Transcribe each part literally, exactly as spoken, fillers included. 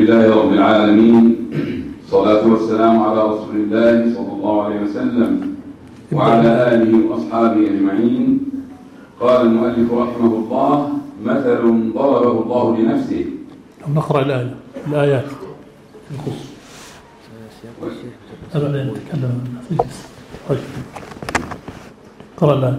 لله رب العالمين، الصلاة والسلام على رسول الله صلى الله عليه وسلم وعلى آله وأصحابه أجمعين. قال المؤلف رحمه الله: مثل ضربه الله لنفسه. نقرأ الآية الآيات نخص أبدا نتكلم طيب قرأ الآية.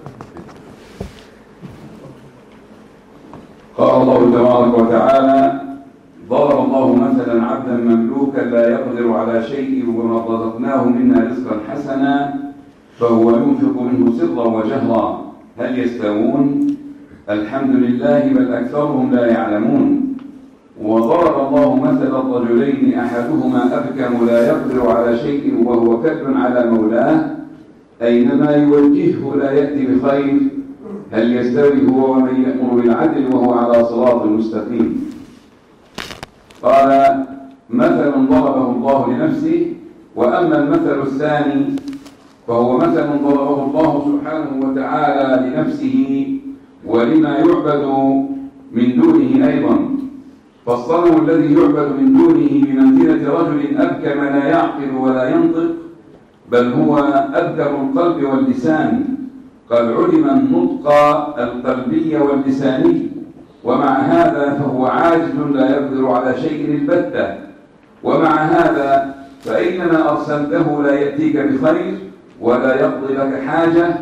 قال الله تبارك وتعالى: ضرب الله مثلا عبدا مملوكا لا يقدر على شيء وما رزقناه منا رزقا حسنا فهو ينفق منه سرا وجهرا هل يستوون؟ الحمد لله بل أكثرهم لا يعلمون. وضرب الله مثل الرجلين أحدهما أبكم لا يقدر على شيء وهو كل على مولاه أينما يوجهه لا يأتي بخير هل يستوي هو ومن يأمر بالعدل وهو على صراط مستقيم. قال: مثل ضربه الله لنفسه. وأما المثل الثاني فهو مثل ضربه الله سبحانه وتعالى لنفسه ولما يعبد من دونه أيضا. فالصنم الذي يعبد من دونه بمنزلة رجل أبكم لا يعقل ولا ينطق بل هو أبكم القلب واللسان، قد علم النطق القلبي واللساني، ومع هذا فهو عاجز لا يقدر على شيء البتة. ومع هذا فإنما أرسلته لا يأتيك بخير ولا يقضي لك حاجة.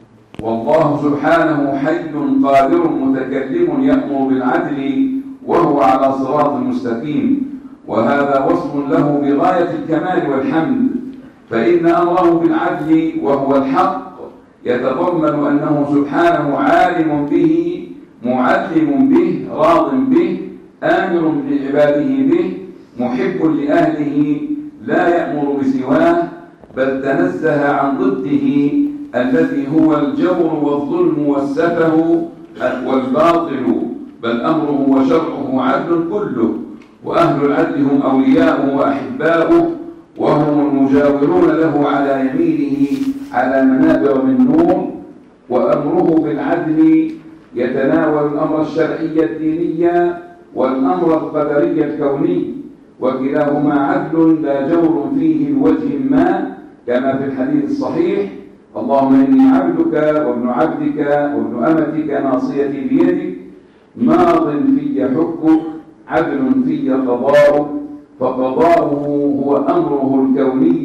والله سبحانه حي قادر متكلم يأمر بالعدل وهو على صراط مستقيم، وهذا وصف له بغاية الكمال والحمد. فإن أمره بالعدل وهو الحق يتضمن أنه سبحانه عالم به معلم به راض به آمر لعباده به محب لأهله لا يأمر بسواه بل تنزه عن ضده الذي هو الجور والظلم والسفه والباطل، بل أمره وشرعه عدل كله، وأهل العدل هم أولياؤه وأحباؤه وهم المجاورون له على يمينه على منابر من نور. وأمره بالعدل يتناول الأمر الشرعي الديني والأمر القدري الكوني، وكلاهما عدل لا جور فيه بوجه ما، كما في الحديث الصحيح: اللهم إني عبدك وابن عبدك وابن أمتك ناصيتي بيدك ماض في حكمك عدل في قضاؤك. فقضاؤه هو أمره الكوني،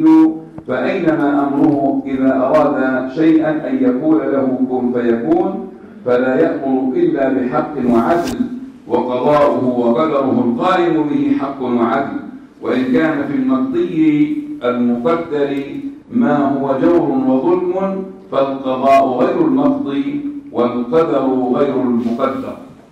فأينما أمره إذا أراد شيئا أن يقول له كن فيكون فلا يأمر إلا بحق وعدل، وقضاؤه وقدره القائم به حق وعدل. وإن كان في المقضي المقدر ما هو جور وظلم فالقضاء غير المقضي والقدر غير المقدر.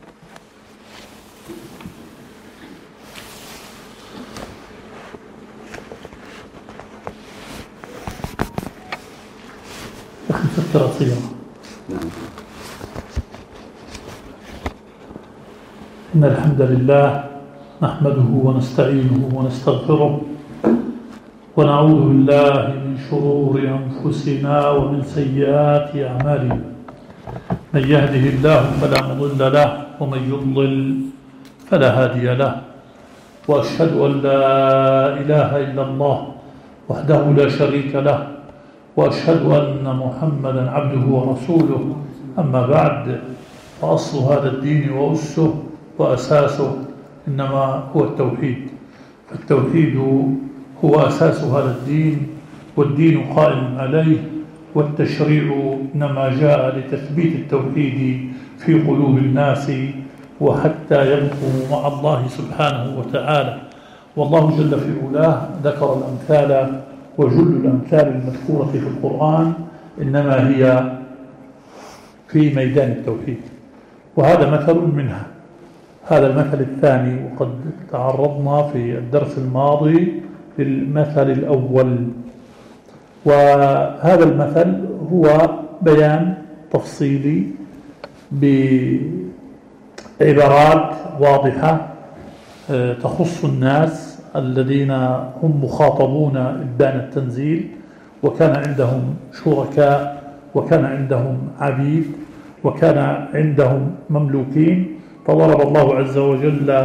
فكرة صغيرة. إن الحمد لله نحمده ونستعينه ونستغفره ونعوذ بالله من شرور أنفسنا ومن سيئات أعمالنا. من يهده الله فلا مضل له ومن يضلل فلا هادي له. وأشهد أن لا إله إلا الله وحده لا شريك له، وأشهد أن محمدا عبده ورسوله. أما بعد، فأصل هذا الدين وأسه وأساسه إنما هو التوحيد. فالتوحيد هو أساس هذا الدين والدين قائم عليه، والتشريع إنما جاء لتثبيت التوحيد في قلوب الناس وحتى يبقوا مع الله سبحانه وتعالى. والله جل في علاه ذكر الأمثال، وجل الأمثال المذكورة في القرآن إنما هي في ميدان التوحيد، وهذا مثل منها. هذا المثل الثاني، وقد تعرضنا في الدرس الماضي للمثل الأول. وهذا المثل هو بيان تفصيلي بعبارات واضحة تخص الناس الذين هم مخاطبون إبدان التنزيل، وكان عندهم شركاء وكان عندهم عبيد وكان عندهم مملوكين. فضرب الله عز وجل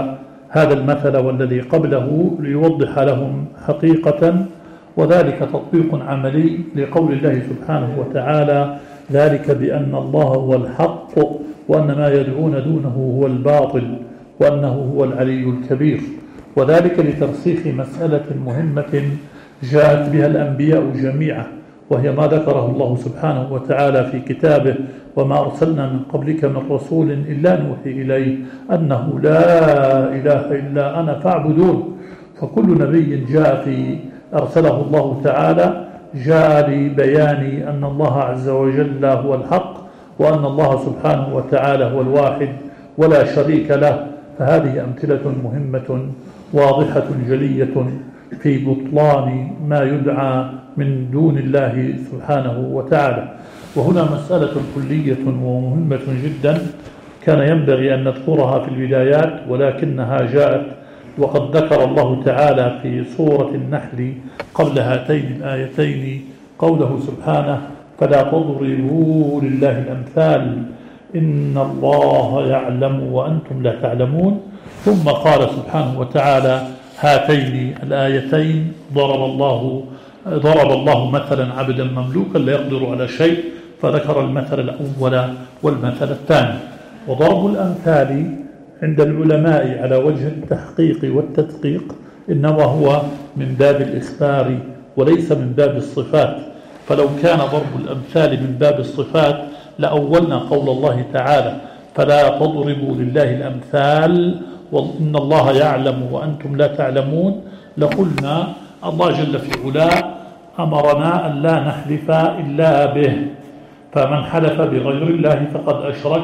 هذا المثل والذي قبله ليوضح لهم حقيقة، وذلك تطبيق عملي لقول الله سبحانه وتعالى: ذلك بأن الله هو الحق وأن ما يدعون دونه هو الباطل وأنه هو العلي الكبير. وذلك لترسيخ مسألة مهمة جاءت بها الأنبياء جميعا، وهي ما ذكره الله سبحانه وتعالى في كتابه: وما أرسلنا من قبلك من رسول إلا نوحي إليه أنه لا إله إلا أنا فاعبدون. فكل نبي جاء في أرسله الله تعالى جاء لبيان أن الله عز وجل هو الحق، وأن الله سبحانه وتعالى هو الواحد ولا شريك له. فهذه أمثلة مهمة واضحة جلية في بطلان ما يدعى من دون الله سبحانه وتعالى. وهنا مسألة كلية ومهمة جدا كان ينبغي أن نذكرها في البدايات، ولكنها جاءت وقد ذكر الله تعالى في سورة النحل قبل هاتين الآيتين قوله سبحانه: فلا تضربوا لله الأمثال إن الله يعلم وأنتم لا تعلمون. ثم قال سبحانه وتعالى: هاتين الآيتين ضرب الله ضرب الله مثلا عبدا مملوكا لا يقدر على شيء، فذكر المثل الأول والمثل الثاني. وضرب الأمثال عند العلماء على وجه التحقيق والتدقيق إنما هو من باب الإخبار وليس من باب الصفات. فلو كان ضرب الأمثال من باب الصفات لأولنا قول الله تعالى: فلا تضربوا لله الأمثال وإن الله يعلم وأنتم لا تعلمون، لقلنا الله جل في علاه أمرنا أن لا نحلف إلا به، فمن حلف بغير الله فقد أشرك،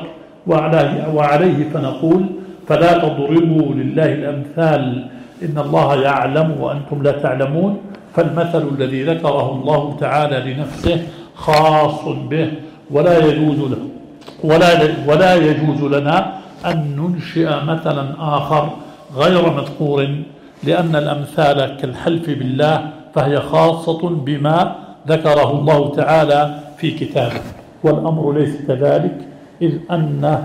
وعليه فنقول: فلا تضربوا لله الأمثال إن الله يعلم وأنتم لا تعلمون. فالمثل الذي ذكره الله تعالى لنفسه خاص به، ولا يجوز له ولا ولا يجوز لنا أن ننشئ مثلا آخر غير مذكور، لأن الأمثال كالحلف بالله فهي خاصة بما ذكره الله تعالى في كتابه، والأمر ليس كذلك، إذ أن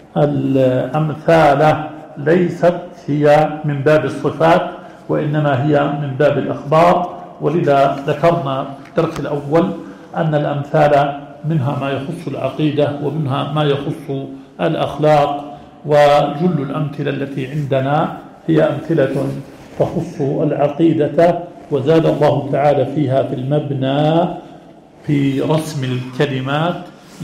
الأمثال ليست هي من باب الصفات وإنما هي من باب الأخبار. ولذا ذكرنا في الدرس الأول أن الأمثال منها ما يخص العقيدة ومنها ما يخص الأخلاق، وجل الأمثلة التي عندنا هي أمثلة تخص العقيدة، وزاد الله تعالى فيها في المبنى في رسم الكلمات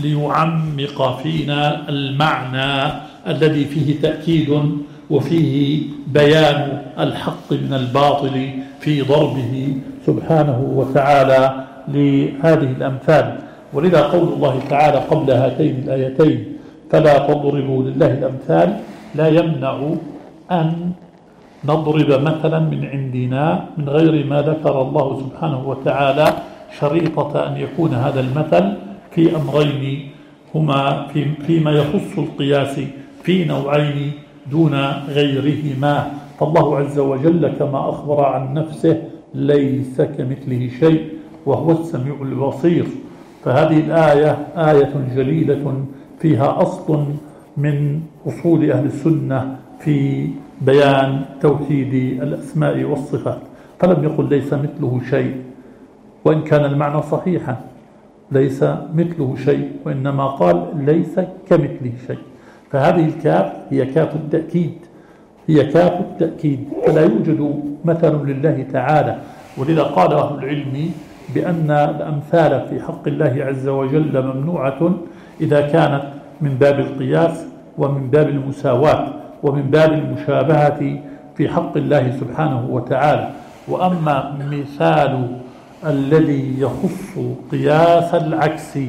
ليعمق فينا المعنى الذي فيه تأكيد وفيه بيان الحق من الباطل في ضربه سبحانه وتعالى لهذه الأمثال. ولذا قول الله تعالى قبل هاتين الآيتين: فلا تضربوا لله الأمثال، لا يمنع أن نضرب مثلا من عندنا من غير ما ذكر الله سبحانه وتعالى، شريطة أن يكون هذا المثل في أمرين هما في فيما يخص القياس في نوعين دون غيرهما. فالله عز وجل كما أخبر عن نفسه ليس كمثله شيء وهو السميع البصير. فهذه الآية آية جليلة فيها أصل من أصول أهل السنة في بيان توحيد الأسماء والصفات. فلم يقل ليس مثله شيء، وإن كان المعنى صحيحا، ليس مثله شيء، وإنما قال ليس كمثله شيء. فهذه الكاف هي كاف التأكيد، هي كاف التأكيد، فلا يوجد مثل لله تعالى. ولذا قال أهل العلم بأن الأمثال في حق الله عز وجل ممنوعة إذا كانت من باب القياس ومن باب المساواة ومن باب المشابهة في حق الله سبحانه وتعالى. وأما مثال الذي يخص قياس العكس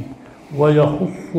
ويخص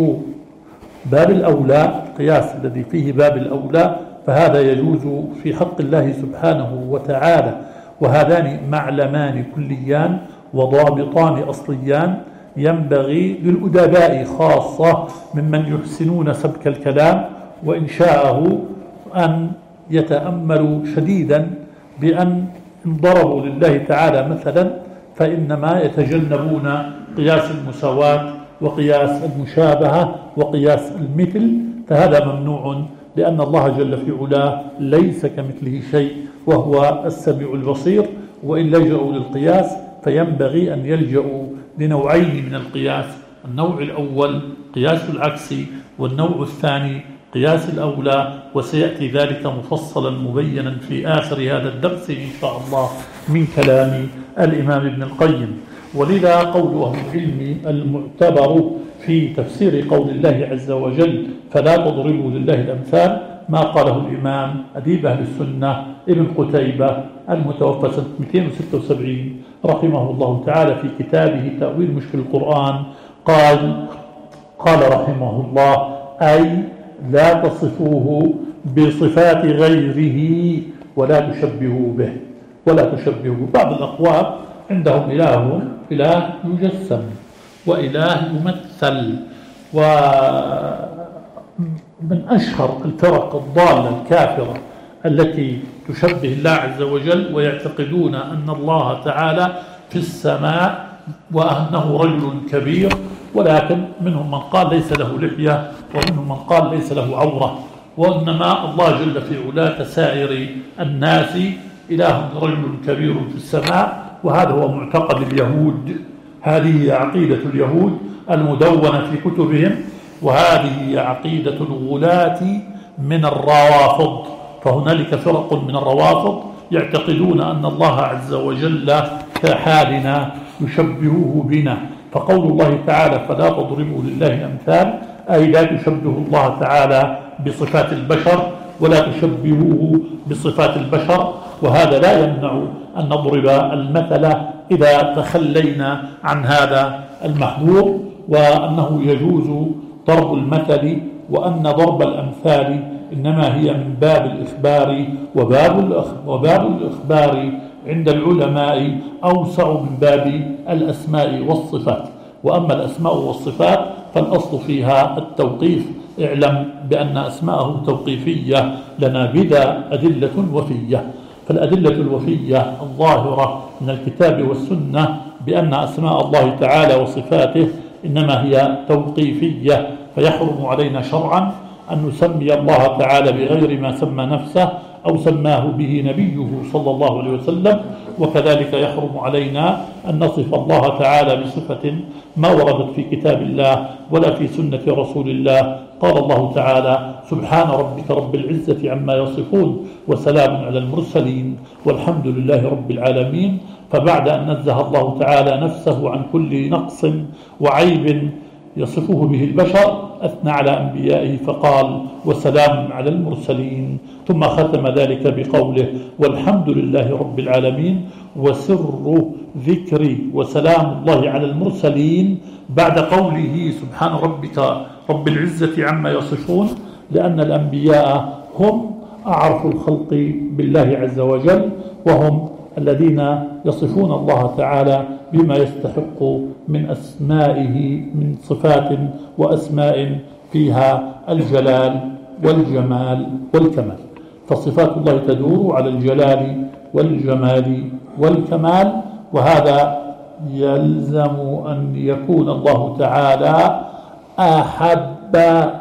باب الأولى، القياس الذي فيه باب الأولى، فهذا يجوز في حق الله سبحانه وتعالى. وهذان معلمان كليان وضابطان أصليان ينبغي للأدباء خاصة ممن يحسنون سبك الكلام وإنشاءه أن يتأملوا شديدا بأن إن ضربوا لله تعالى مثلا فإنما يتجنبون قياس المساواة وقياس المشابهة وقياس المثل، فهذا ممنوع لأن الله جل في علاه ليس كمثله شيء وهو السميع البصير. وإن لجأوا للقياس فينبغي أن يلجأوا لنوعين من القياس: النوع الأول قياس العكس، والنوع الثاني قياس الأولى، وسيأتي ذلك مفصلا مبينا في آخر هذا الدرس إن شاء الله من كلام الإمام ابن القيم. ولذا قول أهل العلم المعتبر في تفسير قول الله عز وجل فلا تضربوا لله الأمثال ما قاله الإمام أديب أهل السنة ابن قتيبة المتوفى سنة مئتين وستة وسبعين رحمه الله تعالى في كتابه تأويل مشكل القرآن، قال قال رحمه الله: أي لا تصفوه بصفات غيره ولا تشبهوا به ولا تشبهوا. بعض الأقوام عندهم إله إله يجسم وإله يمثل، ومن أشهر الفرق الضالة الكافرة التي تشبه الله عز وجل ويعتقدون أن الله تعالى في السماء وأنه رجل كبير، ولكن منهم من قال ليس له لحية، ومنهم من قال ليس له عورة، وإنما الله جل في علاه كسائر الناس إله رجل كبير في السماء. وهذا هو معتقد اليهود، هذه عقيدة اليهود المدونة في كتبهم، وهذه عقيدة الغلاة من الروافض. فهنالك فرق من الروافض يعتقدون أن الله عز وجل كحالنا يشبهه بنا. فقول الله تعالى فلا تضربوا لله الأمثال أي لا تشبهوا الله تعالى بصفات البشر ولا تشبهوه بصفات البشر، وهذا لا يمنع أن نضرب المثل إذا تخلينا عن هذا المحظور، وأنه يجوز ضرب المثل، وأن ضرب الأمثال إنما هي من باب الإخبار، وباب وباب الإخبار عند العلماء أوسع من باب الأسماء والصفات. وأما الأسماء والصفات فالأصل فيها التوقيف. اعلم بأن أسماءه توقيفية لنا بذا أدلة وفية. فالأدلة الوفية الظاهرة من الكتاب والسنة بأن أسماء الله تعالى وصفاته إنما هي توقيفية، فيحرم علينا شرعا أن نسمي الله تعالى بغير ما سمى نفسه أو سماه به نبيه صلى الله عليه وسلم. وكذلك يحرم علينا أن نصف الله تعالى بصفة ما وردت في كتاب الله ولا في سنة رسول الله. قال الله تعالى: سبحان ربك رب العزة عما يصفون وسلام على المرسلين والحمد لله رب العالمين. فبعد أن نزه الله تعالى نفسه عن كل نقص وعيب يصفه به البشر أثنى على أنبيائه فقال: وسلام على المرسلين، ثم ختم ذلك بقوله: والحمد لله رب العالمين. وسر ذكر وسلام الله على المرسلين بعد قوله سبحان ربك رب العزة عما يصفون، لأن الأنبياء هم أعرف الخلق بالله عز وجل، وهم الذين يصفون الله تعالى بما يستحق من أسمائه من صفات وأسماء فيها الجلال والجمال والكمال. فصفات الله تدور على الجلال والجمال والكمال، وهذا يلزم أن يكون الله تعالى أحب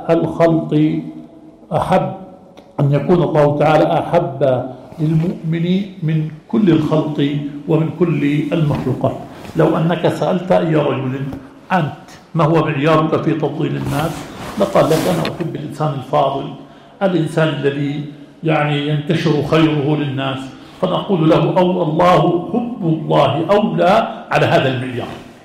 الخلق أحب أن يكون الله تعالى أحب للمؤمن من كل الخلق ومن كل المخلوقات. لو أنك سألت أي رجل أنت ما هو معيارك في تفضيل الناس لقال لك: أنا أحب الإنسان الفاضل، الإنسان الذي يعني ينتشر خيره للناس. فنقول له: أو الله حب الله أولى على هذا المعيار،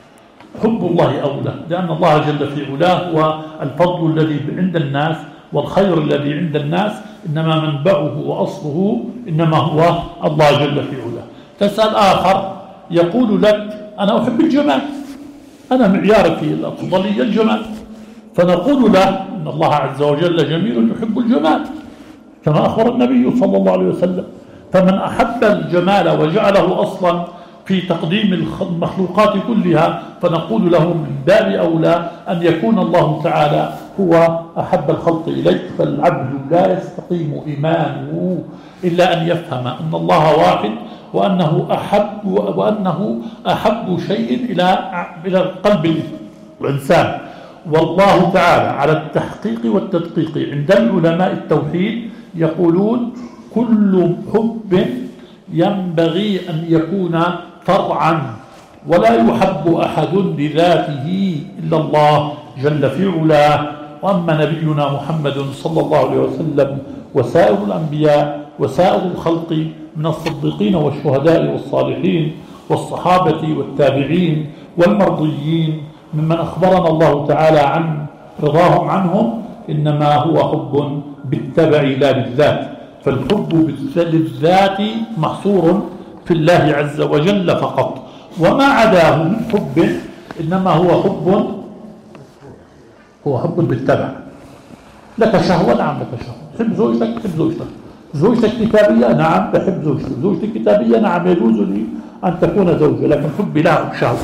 حب الله أولى، لأن الله جل في علاه هو الفضل الذي عند الناس والخير الذي عند الناس إنما منبعه وأصله إنما هو الله جل في علاه. تسأل آخر يقول لك: أنا أحب الجمال، أنا معياري في الأفضلية الجمال. فنقول له إن الله عز وجل جميل يحب الجمال كما أخبر النبي صلى الله عليه وسلم. فمن أحب الجمال وجعله أصلا في تقديم المخلوقات كلها فنقول له من باب أولى أن يكون الله تعالى هو أحب الخلق إليك. فالعبد لا يستقيم إيمانه إلا أن يفهم أن الله واحد، وأنه أحب وأنه أحب شيء إلى إلى قلب الإنسان، والله تعالى على التحقيق والتدقيق عند العلماء التوحيد يقولون كل حب ينبغي أن يكون فرعا، ولا يحب أحد لذاته إلا الله جل في علاه. وأما نبينا محمد صلى الله عليه وسلم وسائر الأنبياء وسائر الخلق من الصديقين والشهداء والصالحين والصحابة والتابعين والمرضيين ممن أخبرنا الله تعالى عن رضاهم عنهم، إنما هو حب بالتبع لا بالذات. فالحب بالذات محصور في الله عز وجل فقط، وما عداه من حب إنما هو حب هو حب بالتبع. لك شهوة، نعم لك شهوة، تحب زوجتك، تحب زوجتك. زوجتك كتابية، نعم بحب زوجتك. زوجتك كتابية، نعم يجوز لي أن تكون زوجة، لكن حبي لا شهوة.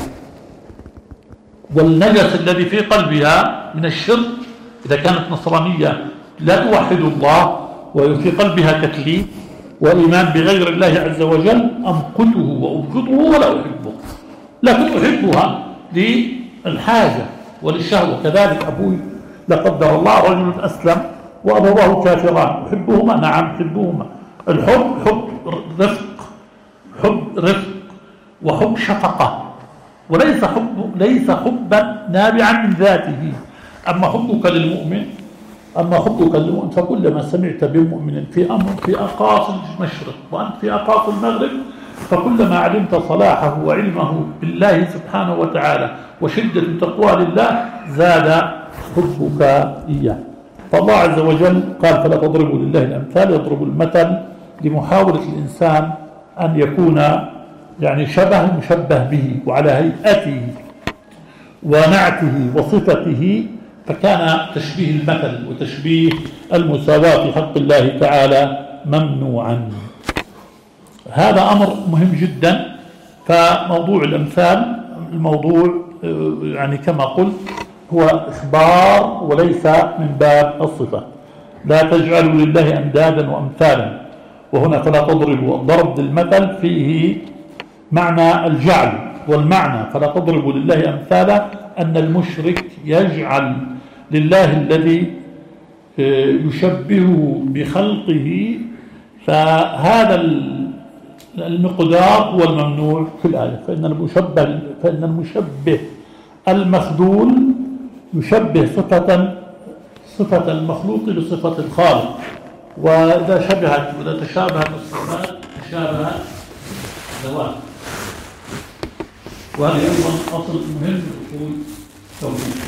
والنجس الذي في قلبها من الشرك إذا كانت نصرانية لا توحد الله وفي قلبها تكليف وإيمان بغير الله عز وجل، أمقته وأبغضه ولا أحبه، لكن أحبها للحاجة وللشهوة. كذلك أبوي لا قدر الله رجل أسلم وأبواه كافران، أحبهما، نعم أحبهما. الحب حب رفق، حب رفق وحب شفقة، وليس حب ليس حبا نابعا من ذاته. أما حبك للمؤمن أما حبك للمؤمن فكلما سمعت بمؤمن في أمر في أقاصي المشرق وأنت في أقاصي المغرب، فكلما علمت صلاحه وعلمه بالله سبحانه وتعالى وشدة تقوى لله زاد حبك إياه. فالله عز وجل قال فلا تضربوا لله الأمثال، يضرب المثل لمحاولة الإنسان أن يكون يعني شبه مشبه به وعلى هيئته ونعته وصفته، فكان تشبيه المثل وتشبيه المساواة في حق الله تعالى ممنوعا. هذا أمر مهم جدا. فموضوع الأمثال الموضوع يعني كما قلت هو إخبار وليس من باب الصفة. لا تجعلوا لله أندادا وأمثالا، وهنا فلا تضربوا، الضرب للمثل فيه معنى الجعل، والمعنى فلا تضربوا لله أمثالا أن المشرك يجعل لله الذي يشبهه بخلقه، فهذا المقدار هو الممنوع في الآية. فإن المشبه فإن المشبه المخذول يشبه صفة صفة المخلوق بصفة الخالق، وإذا شبهت وإذا تشابهت الصفات تشابهت ذوات. وهذا أيضا أصل مهم في أصول التوحيد.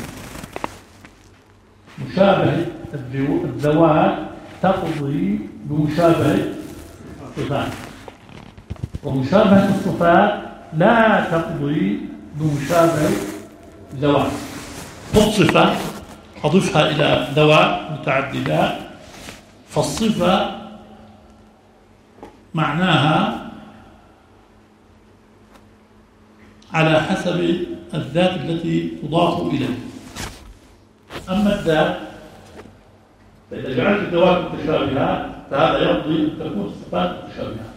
مشابهة الذوات تقضي بمشابهة الصفات، ومشابهة الصفات لا تقضي بمشابهة ذوات. خذ صفة أضفها إلى ذوات متعددات، فالصفة معناها على حسب الذات التي تضاف إليه. أما الذات فإذا جعلت الذوات متشابهات فهذا يقضي أن تكون الصفات متشابهات.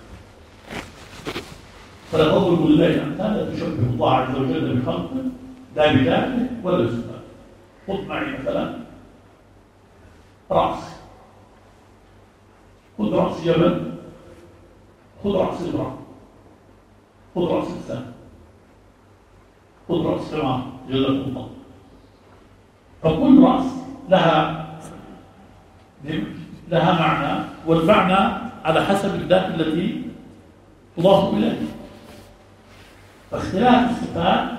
فلا تضربوا لله أمثالا تشبه الله عز وجل بخلقه لا بذاته ولا بصفاته. خذ معي مثلا رأس، خذ رأس جبل، خذ رأس امرأة، خذ رأس إنسان، خذ رأس حمار جل الله. فكل رأس لها لها معنى، والمعنى على حسب الذات التي تضاف إليه. فاختلاف الصفات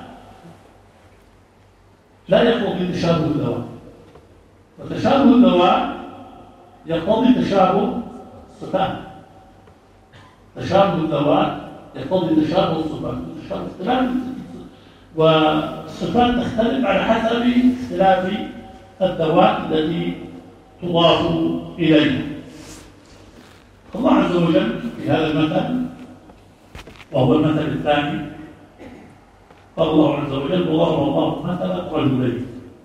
لا يقتضي تشابه الذوات، وتشابه الذوات يقتضي تشابه الصفات. تشابه الذوات يقتضي تشابه الصفات، وتشابه اختلاف والصفات تختلف على حسب اختلاف الذوات التي تضاف إليها. الله عز وجل في هذا المثل وهو المثل الثاني قال الله عز وجل وضرب الله مثلا رجلين.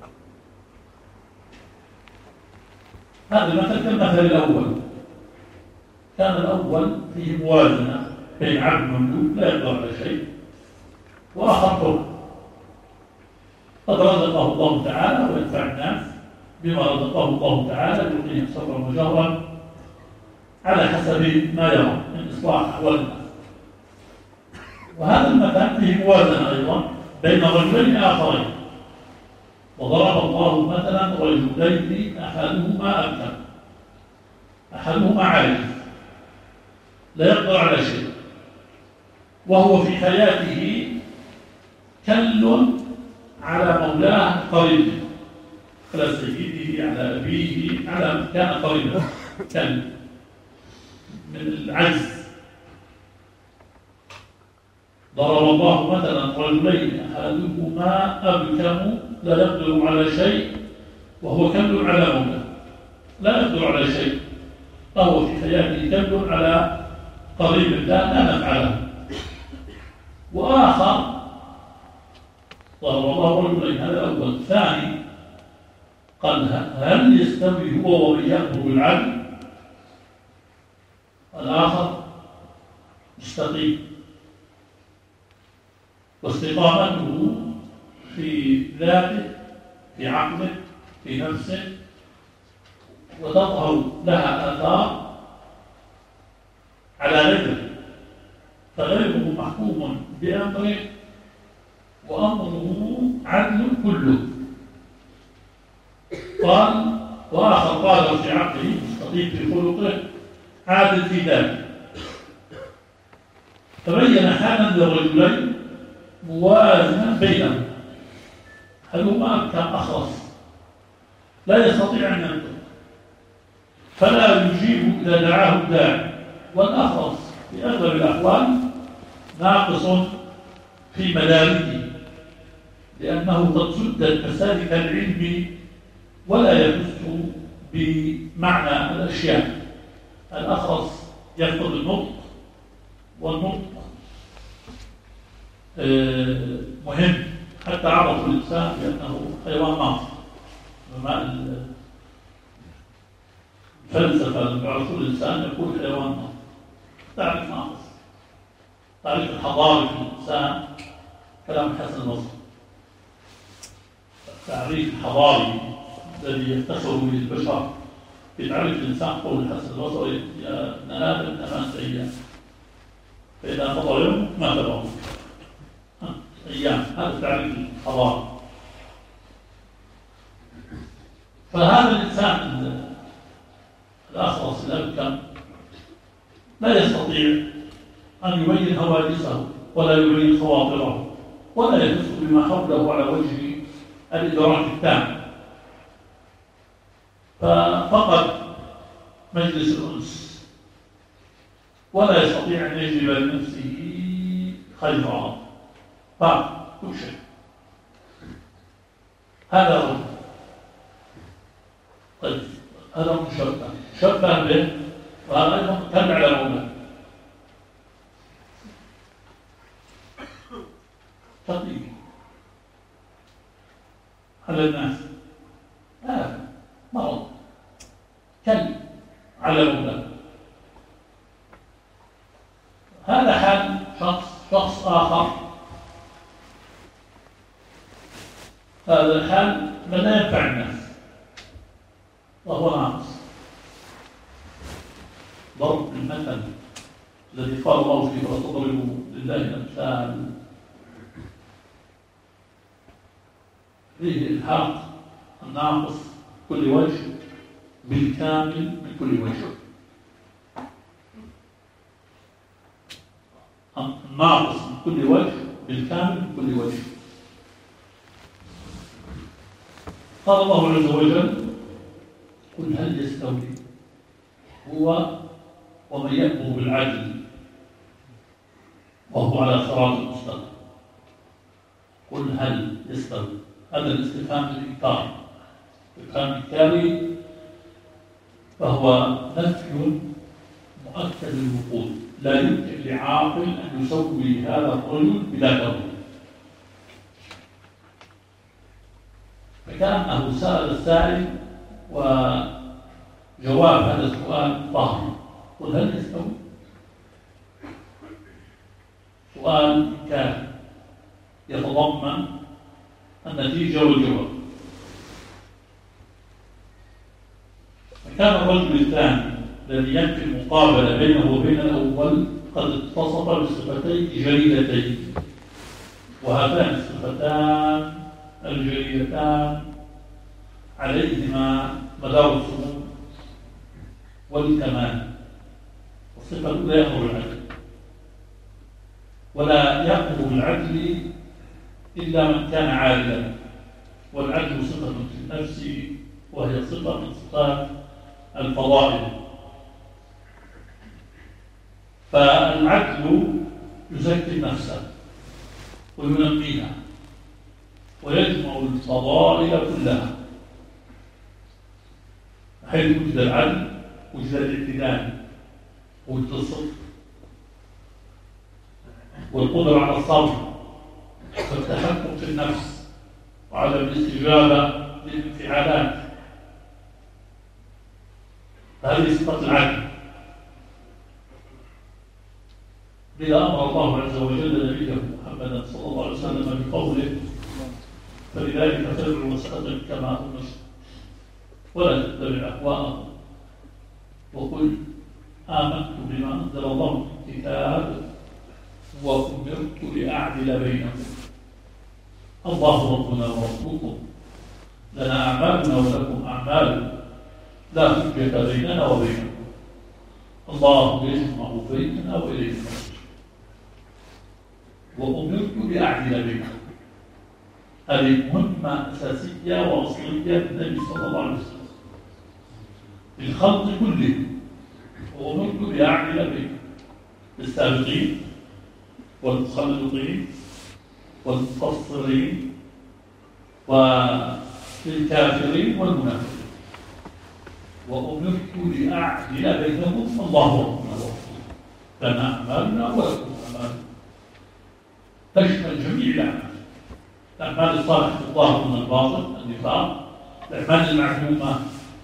هذا المثل كالمثل الأول، كان الأول فيه موازنة بين عبد مملوك لا يقدر على شيء وآخر حر. قد رزقه الله تعالى وينفع الناس بما رزقه الله تعالى يلقيهم سرا وجهرا على حسب ما يرى من إصلاح أحوال الناس. وهذا المثل فيه موازنة أيضا بين رجلين آخرين، وضرب الله مثلا رجلين أحدهما أبكم أحدهما عاجز لا يقدر على شيء، وهو في حياته كل على مولاه قريب، على سيده، على أبيه، على كان قريبا، كان من العجز. ضرب الله مثلا رجلين أحدهما أبكم لا يقدر على شيء وهو كل على مولاه، لا يقدر على شيء، فهو في حياته كل على قريب لا لا نفع له. وآخر ضرب الله رجلين، هذا الأول. الثاني قال هل يستوي هو ومن يأمر بالعدل؟ الآخر مستقيم، واستقامته في ذاته، في عقله، في نفسه، وتظهر لها آثار على غيره، فغيره محكوم بأمره وأمره عدل كله. قال وآخر قادر في عقله، مستقيم في خلقه، عادل في ذاته. تبين حالا للرجلين موازنا بينهم، أحدهما كان أخرس لا يستطيع أن ينطق فلا يجيب إذا دعاه الداعي، والأخرس في أغلب الأحوال ناقص في مداركه، لأنه قد سدت مسالك العلم ولا يبث بمعنى الأشياء. الأخرس يفقد النطق، والنطق مهم، حتى عرف الإنسان بأنه حيوان ناطق. بمعنى الفلسفة لما يعرفوا الإنسان يقول حيوان ناطق. تعريف ناقص، تعريف الحضاري في الإنسان كلام حسن البصري. التعريف الحضاري الذي يفتخر به البشر في تعريف الإنسان قول حسن البصري يا ابن آدم ثمان أيام فإذا مضى يوم ما تبعه أيام. هذا تعريف الحضاري. فهذا الإنسان الأخرس الأبكم لا يستطيع أن يبين هواجسه ولا يبين خواطره ولا يحس بما حوله على وجه الإدراك التام، ففقد مجلس الأنس ولا يستطيع أن يجلب لنفسه خيرا، فقد كل شيء. هذا هو. طيب هذا مشبه شبه به، وهذا أيضا كان على مولاه تطبيق على الناس. هذا مرض كلب على مولاه. هذا حال شخص شخص آخر، هذا الحال من لا ينفع الناس وهو ناقص. ضرب المثل الذي قال الله فيه وتضربوا لله الأمثال فيه إلحاق الناقص كل وجه بالكامل من كل وجه. الناقص من كل وجه بالكامل من كل وجه. قال الله عز وجل قل هل يستوي هو ومن يأمر بالعدل وهو على صراط مستقيم. قل هل يستوي، هذا الاستفهام الإنكار، استفهام إنكاري، فهو نفي مؤكد الوقوع. لا يمكن لعاقل أن يسوي هذا الرجل بلا كون، فكأنه سأل السائل وجواب هذا السؤال ظاهر. قل هل يستوي؟ سؤال إنكاري يتضمن النتيجة والجواب. كان الرجل الثاني الذي ينفي المقابلة بينه وبين الأول قد اتصف بصفتين جليلتين، وهاتان الصفتان الجليلتان عليهما مدار السمو والكمال. الصفة لا يأمر بالعدل، ولا يأمر بالعدل إلا من كان عادلا، والعدل صفة في النفس وهي صفة من صفات الفضائل. فالعدل يزكي النفس وينميها ويجمع الفضائل كلها. حيث وجد العدل وجد الاعتدال وجد الصدق والقدرة على الصبر والتحكم في النفس وعدم الاستجابة للانفعالات. هذه صفة العدل. لذا أمر الله عز وجل نبيه محمدا صلى الله عليه وسلم بقوله: فلذلك فادع واستقم كما أمرت ولا تتبع أهواءهم وقل آمنت بما أنزل الله في الكتاب وأمرت لأعدل بينكم الله ربنا وربكم لنا أعمالنا ولكم أعمالكم لا حجة بيننا وبينكم الله يجمع بيننا وإليه المصير وأمرت لأعدل بينكم. هذه مهمة أساسية وأصلية للنبي صلى الله عليه وسلم للخلق كله. وأمرت لأعدل بينكم السابقين والمخلطين والمقصرين والكافرين والمنافقين. وأمرت لأعدل بينهم الله ربنا وربكم لنا أعمالنا ولكم أعمالكم. تشمل جميع الأعمال، الأعمال الصالحة الظاهر من الباطن النفاق، الأعمال المعلومة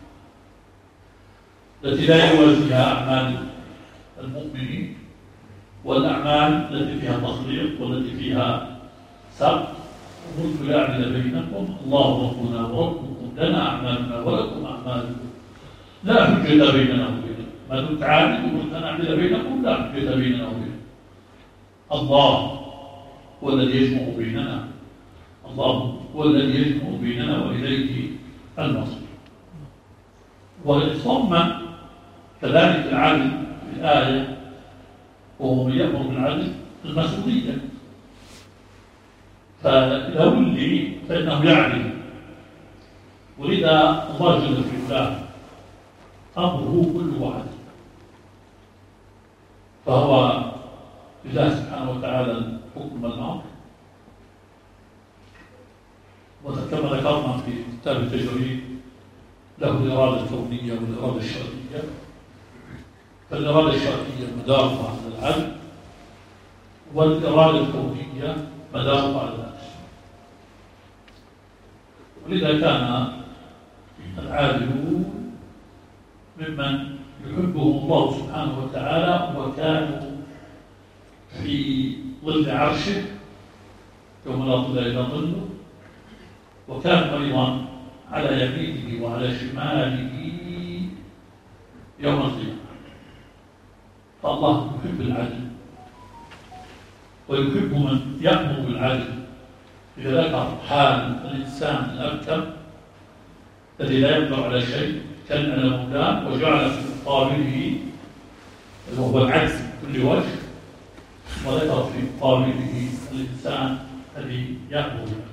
التي لا يوازيها أعمال المؤمنين، والأعمال التي فيها تخليط والتي فيها سبق. أمرت لأعدل بينكم الله ربنا وربكم لنا أعمالنا ولكم أعمالكم لا حجة بيننا وبينكم. ما دمت عادل أمرت أن أعدل بينكم لا حجة بيننا وبينكم. الله هو الذي يجمع بيننا، الله هو الذي يجمع بيننا وإليه المصير. ويصمم كذلك العدل في الآية، وهو من يأمر بالعدل المسؤولية. فإذا ولي فإنه يعدل، ولذا الله جل في علاه أمره كله عدل. فهو لله سبحانه وتعالى الحكم والأمر، وكما ذكرنا في كتاب التجريد له الإرادة الكونية والإرادة الشرعية. فالإرادة الشرعية مدارها على العدل، والإرادة الكونية مدارها على العدل. ولذا كان العادلون ممن يحبهم الله سبحانه وتعالى، وكانوا في ظل عرشه يوم لا ظل إلا ظله، وكانوا أيضا على يمينه وعلى شماله يوم القيامة. فالله يحب العدل ويحب من يأمر بالعدل. إذا ذكر حال الإنسان الأبكم الذي لا يقدر على شيء كان على مكان وجعل في مقابله وهو العجز من كل وجه، وذكر في مقابله الإنسان الذي يأمر بالعدل.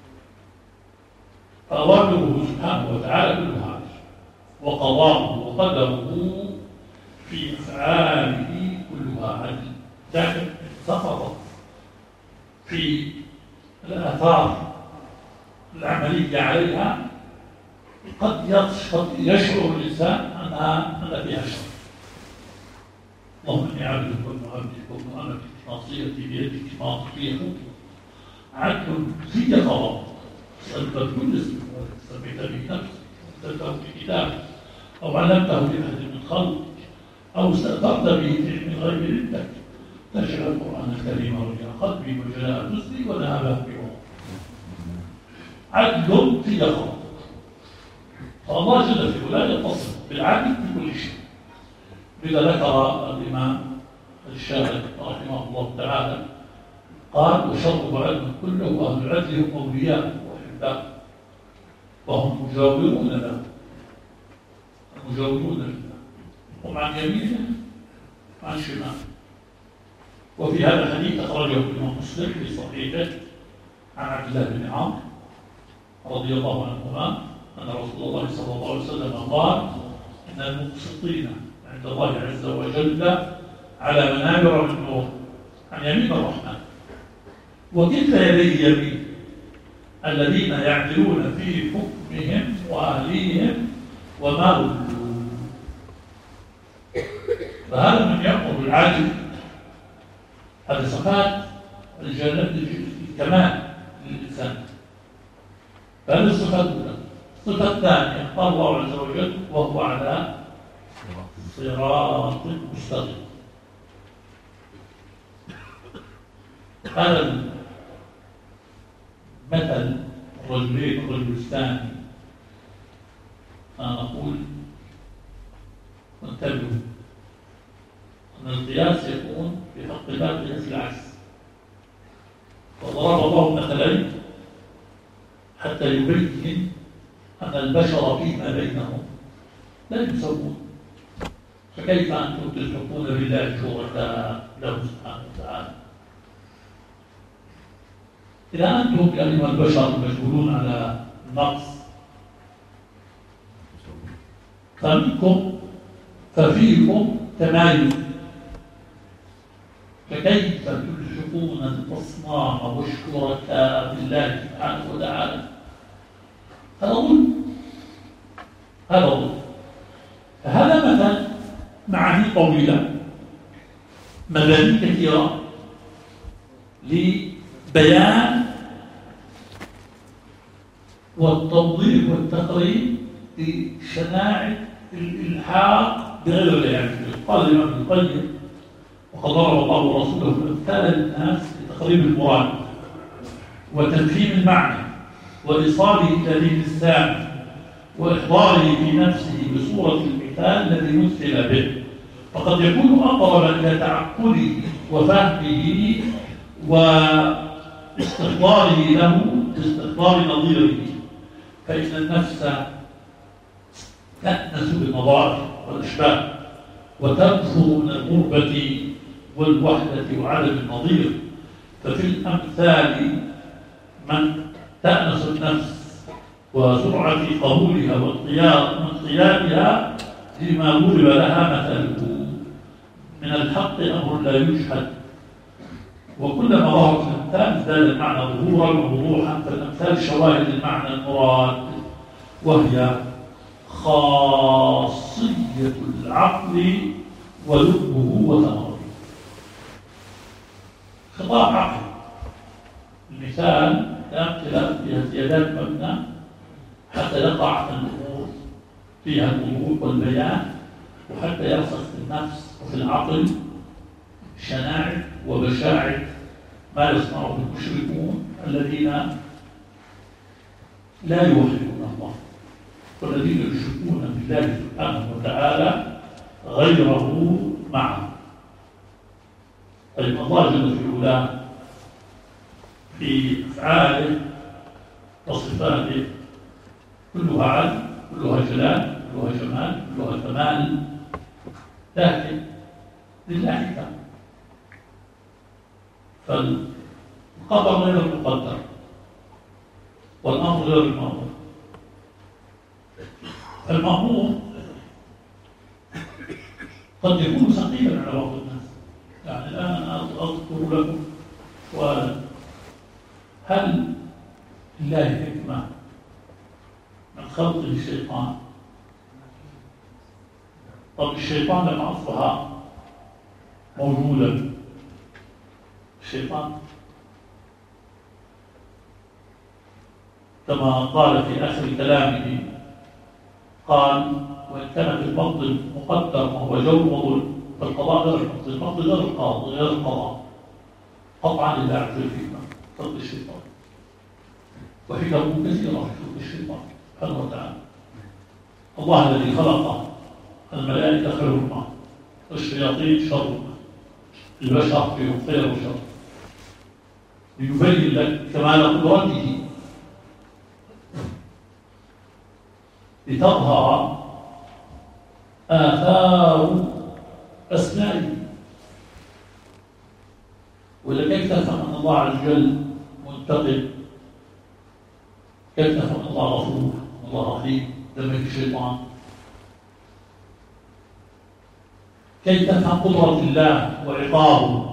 فأوامره سبحانه وتعالى كلها عدل، وقضاءه وقدره في أفعاله كلها عدل، لكن سقط في الآثار العملية عليها قد يشعر الإنسان أنها أن فيها شر. اللهم إني عبدك وابن عبدك وابن أمتك ناصيتي بيدك ماض في حكمك عدل في قضاء. أسألك كل اسم سميت به نفسك وأنزلته في كتابك أو علمته لأحد من خلقك أو استأثرت به في علم الغيب عندك تجعل القرآن الكريم ربيع قلبي وجلاء حزني وذهاب همي. عدل في خلق. فالله جل في علاه يتصف بالعدل في كل شيء. لذا ذكر الإمام الشافعي رحمه الله تعالى قال: وشر علم كله أهل العدل هم أولياء وأحباء وهم مجاورون له، المجاورون له هم عن يمينه وعن شماله. وفي هذا الحديث أخرجه الإمام مسلم في صحيحه عن عبد الله بن عمرو رضي الله عنهما أن رسول الله صلى الله عليه وسلم قال: إن المقسطين عند الله عز وجل على منابر من نور عن يمين الرحمن، وكلتا يديه يمين الذين يعدلون في حكمهم وأهليهم وما ولوا. فهذا من يأمر بالعدل، هذه صفات الكمال للإنسان. فهذه الصفات الأولى. الصفة الثانية قال الله عز وجل: وهو على صراط مستقيم. هذا مثل الرجلين الرجل الثاني، أنا أقول انتبهوا أن القياس يكون في حق الله قياس العكس. وضرب الله مثلين حتى يبين أن البشر فيما بينهم لا يسوون. فكيف أنتم تشركون بالله شركاء له سبحانه وتعالى؟ إذا أنتم يا أيها البشر مجبولون على النقص، فمنكم ففيكم تمايز، فكيف تلحقون الأصنام والشركاء بالله سبحانه وتعالى؟ هذا ظلم، هذا ظلم. فهذا مثل معاني طويلة، مباني كثيرة لبيان والتوضيح والتقريب لشناعة الإلحاق بغير الله يعني. قال الإمام ابن القيم: وقد ضرب الله ورسوله أمثال الناس لتقريب المراد وتفهيم المعنى وإيصاله إلى دين السامع وإحضاره في نفسه بصورة المثال الذي مثل به، فقد يكون أقرب إلى تعقله وفهمه واستحضاره له باستحضار نظيره. فإن النفس تأنس بالنظائر والأشباه وتكثر من الغربة والوحدة وعدم النظير. ففي الأمثال من تأنس النفس وسرعة قبولها وانقيادها لما ضرب لها مثله من الحق أمر لا يجحد. وكلما ظهرت الأمثال ازداد المعنى ظهورا ووضوحا، فالأمثال شواهد المعنى المراد، وهي خاصية العقل ولبه وثمره. خطاب عقل. المثال الأمثلة فيها زيادات مبنى حتى يقع الأمور فيها الوضوح والبيان، وحتى يرسخ في النفس وفي العقل شناعة وبشاعة ما يصنعه المشركون الذين لا يوحدون الله، والذين يشركون بالله سبحانه وتعالى غيره معه. طيب الله جل في علاه في أفعاله وصفاته كلها عدل، كلها جلال، كلها جمال، كلها كمال، لكن لله حكم. فالقدر غير المقدر والأمر غير المأمور. المأمور قد يكون ثقيلا على بعض الناس. يعني الآن أنا أذكر لكم سؤالا: هل لله حكمة من خلق الشيطان؟ طب الشيطان لما أصبح موجودا، الشيطان كما قال في آخر كلامه قال: وإن كان في الفضل مقدر وهو جور وظلم فالقضاء غير الفضل، الفضل غير القضاء غير القضاء قطعا لله عز وجل خلق الشيطان. وحكمه كثيرة في خلق الشيطان سبحانه وتعالى. الله الذي خلق الملائكة خيرهما والشياطين شرهما، البشر فيهم خير وشر، ليبين لك كمال قدرته لتظهر آثار أسمائه. ولكيف تفهم أن الله عز وجل منتقم؟ كيف تفهم أن الله غفور الله رحيم ذنبك الشيطان؟ كيف تفهم قدرة الله وعقابه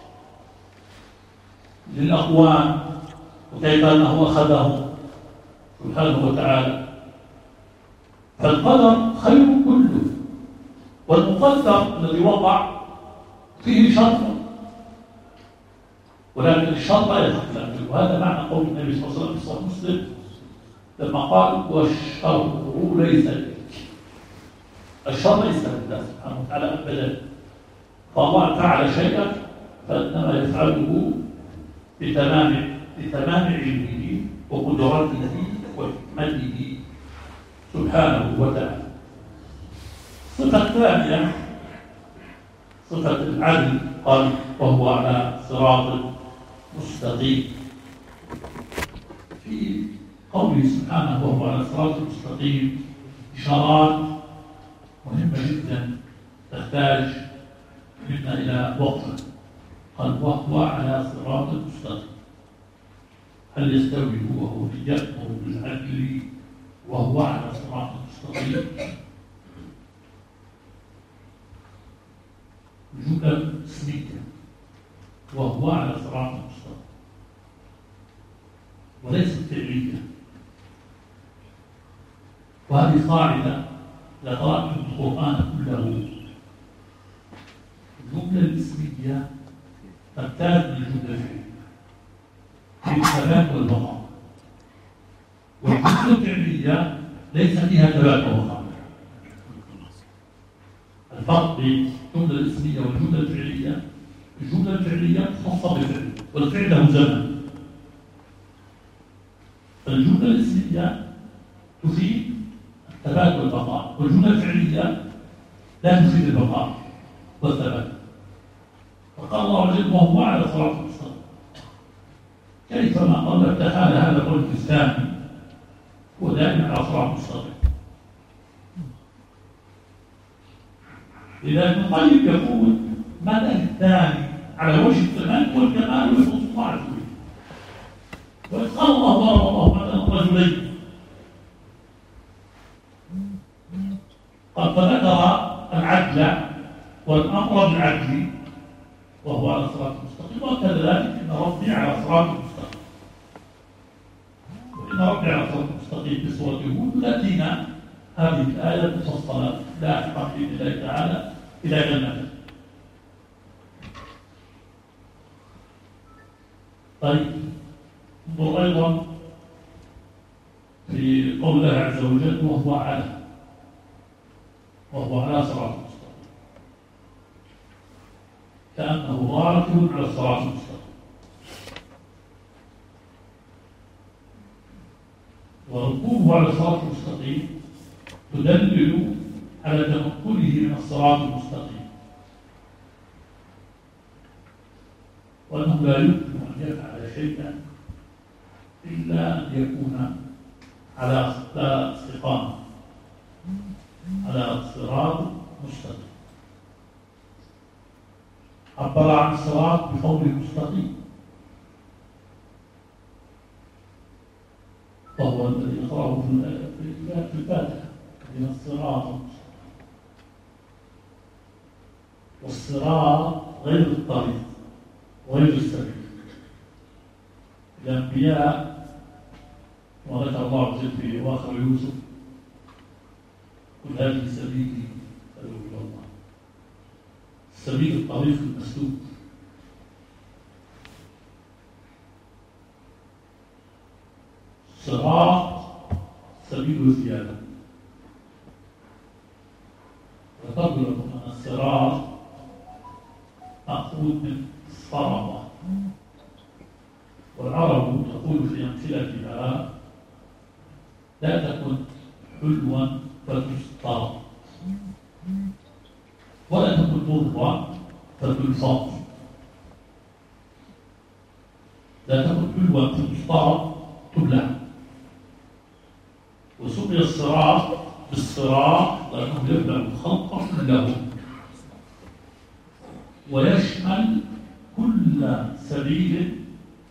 للأقوام وكيف أنه أخذهم سبحانه وتعالى؟ فالقدر خير كله، والمقدر الذي وقع فيه شر، ولكن الشر لا يتخلف. وهذا معنى قول النبي صلى الله عليه وسلم في صحيح مسلم لما قال والشر ليس لك. الشر ليس لله سبحانه وتعالى أبدا، فالله فعل شيئا فإنما يفعله بتمام بتمام علمه وقدرته وحكمته سبحانه وتعالى. صفة ثانية صفة العدل، قال وهو على صراط مستقيم. في قوله سبحانه وهو على صراط مستقيم إشارات مهمة جدا تحتاج منا إلى وقفة. قال وهو على صراط مستقيم، هل يستوي هو وهو يأمر بالعدل وهو على صراط مستقيم؟ جملة اسمية، وهو على صراط مستقيم، وليست فعلية. وهذه قاعدة لقرأت القرآن كله. الجملة الاسمية تمتاز من الجملة الفعلية في الثبات والبقاء، والجملة الفعلية ليس فيها ثبات وبقاء. الفرق بين الجملة الاسمية والجملة الفعلية، الجملة الفعلية مختصة بالفعل والفعل له زمن. فالجملة الاسمية تفيد الثبات والبقاء، والجملة الفعلية لا تفيد البقاء والثبات. فقال الله عز وجل وهو على صراط مستقيم. كيفما قلبت حال هذا القول الإسلامي هو دائما على صراط مستقيم. إذا ابن القيم يقول ماذا الثاني على وجه التمام والكمال ويخص الله عز وجل. وإذ قال الله ضرب الله مثلا رجلين، قد فذكر العدل والأمر بالعدل وهو على صراط مستقيم، وكذلك إن ربي على صراط مستقيم. وإن ربي على صراط مستقيم بسورة هود تأتينا هذه الآية المفصلة لاحقا بإذن الله تعالى إلى جنته. طيب انظر أيضا في قول الله عز وجل وهو على وهو على صراط مستقيم، كأنه راكب على الصراط المستقيم. وركوبه على الصراط المستقيم تدلل على تنقله من الصراط المستقيم، وأنه لا يمكن أن يفعل شيئا إلا أن يكون على استقامة على صراط مستقيم. عبر عن الصراط بقوله مستقيم، وهو الذي يقرأه في الفاتحة من الصراط المستقيم. والصراط غير الطريق وغير السبيل. الأنبياء وذكر الله عز وجل في أواخر يوسف قل هذه سبيلي أدعو إلى الله. السبيل الطريق المسلوك. الصراط سبيل الزيادة. وتقول لكم أن الصراط مأخوذ من الصرمة، والعرب تقول في أمثلتها لا تكن حلوا فتسقط، ولا تكن ضرا فتلفظ. لا تكن حلوا فتسقط تبلع. وسمي الصراط بالصراط لأنه يبلع الخلق كله ويشمل كل سبيل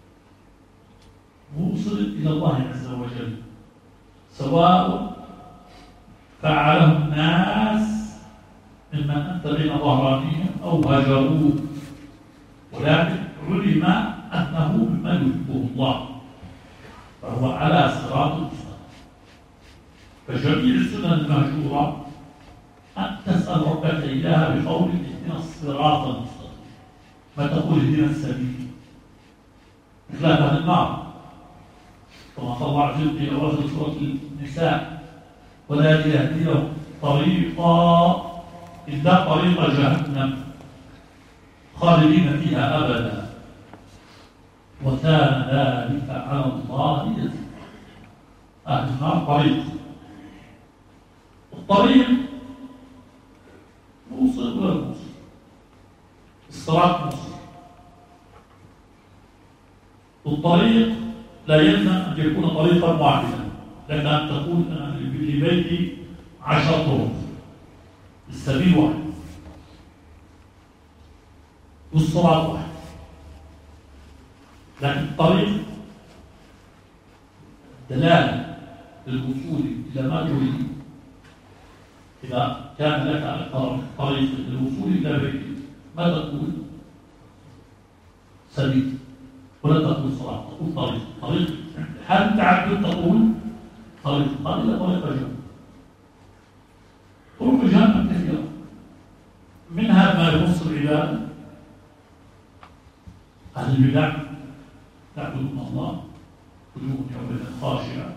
موصل إلى الله عز وجل، سواء فعله الناس ممن أنت بين ظهرانيهم أو هاجروه، ولكن علم أنه ممن يحبه الله فهو على صراط مستقيم. فجميع السنن المهجورة أن تسأل ربك إياها بقول اهدنا الصراط المستقيم، ما تقول اهدنا السبيل خلاف أهل النار، كما قال الله عز وجل في أواخر سورة النساء ولا يهديهم طريقا إلا طريق جهنم خالدين فيها أبدا وكان ذلك على الله يسيرا. أهل النار طريق، الطريق موصل ولا موصل، الصراط موصل. الطريق لا يلزم أن يكون طريقا واحدا، لك أن تقول أنا لبيتي عشر طرق، السبيل واحد والصراط واحد، لكن الطريق دلالة للوصول إلى ما تريد. إذا كان لك طريق للوصول إلى بيتك ما تقول سبيل ولا تقول صراط، تقول طريق. طريق حال تعدد تقول طريق، هذه طريق جهنم. طرق جهنم كثيرة، منها ما يخص العبادة. أهل البدع يعبدون الله وجوه يومئذ خاشعة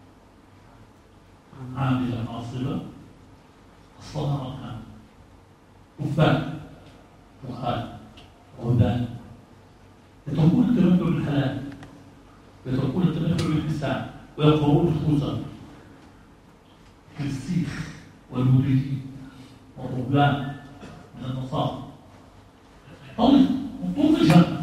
عاملة ناصبة أصلها ركعان كفار وخال وهدان، يتركون التمتع بالحلال ويتركون التمتع بالنساء ويقرؤون الخزر كالسيخ والمريدين والرهبان من النصارى. طريق من طرق جهنم،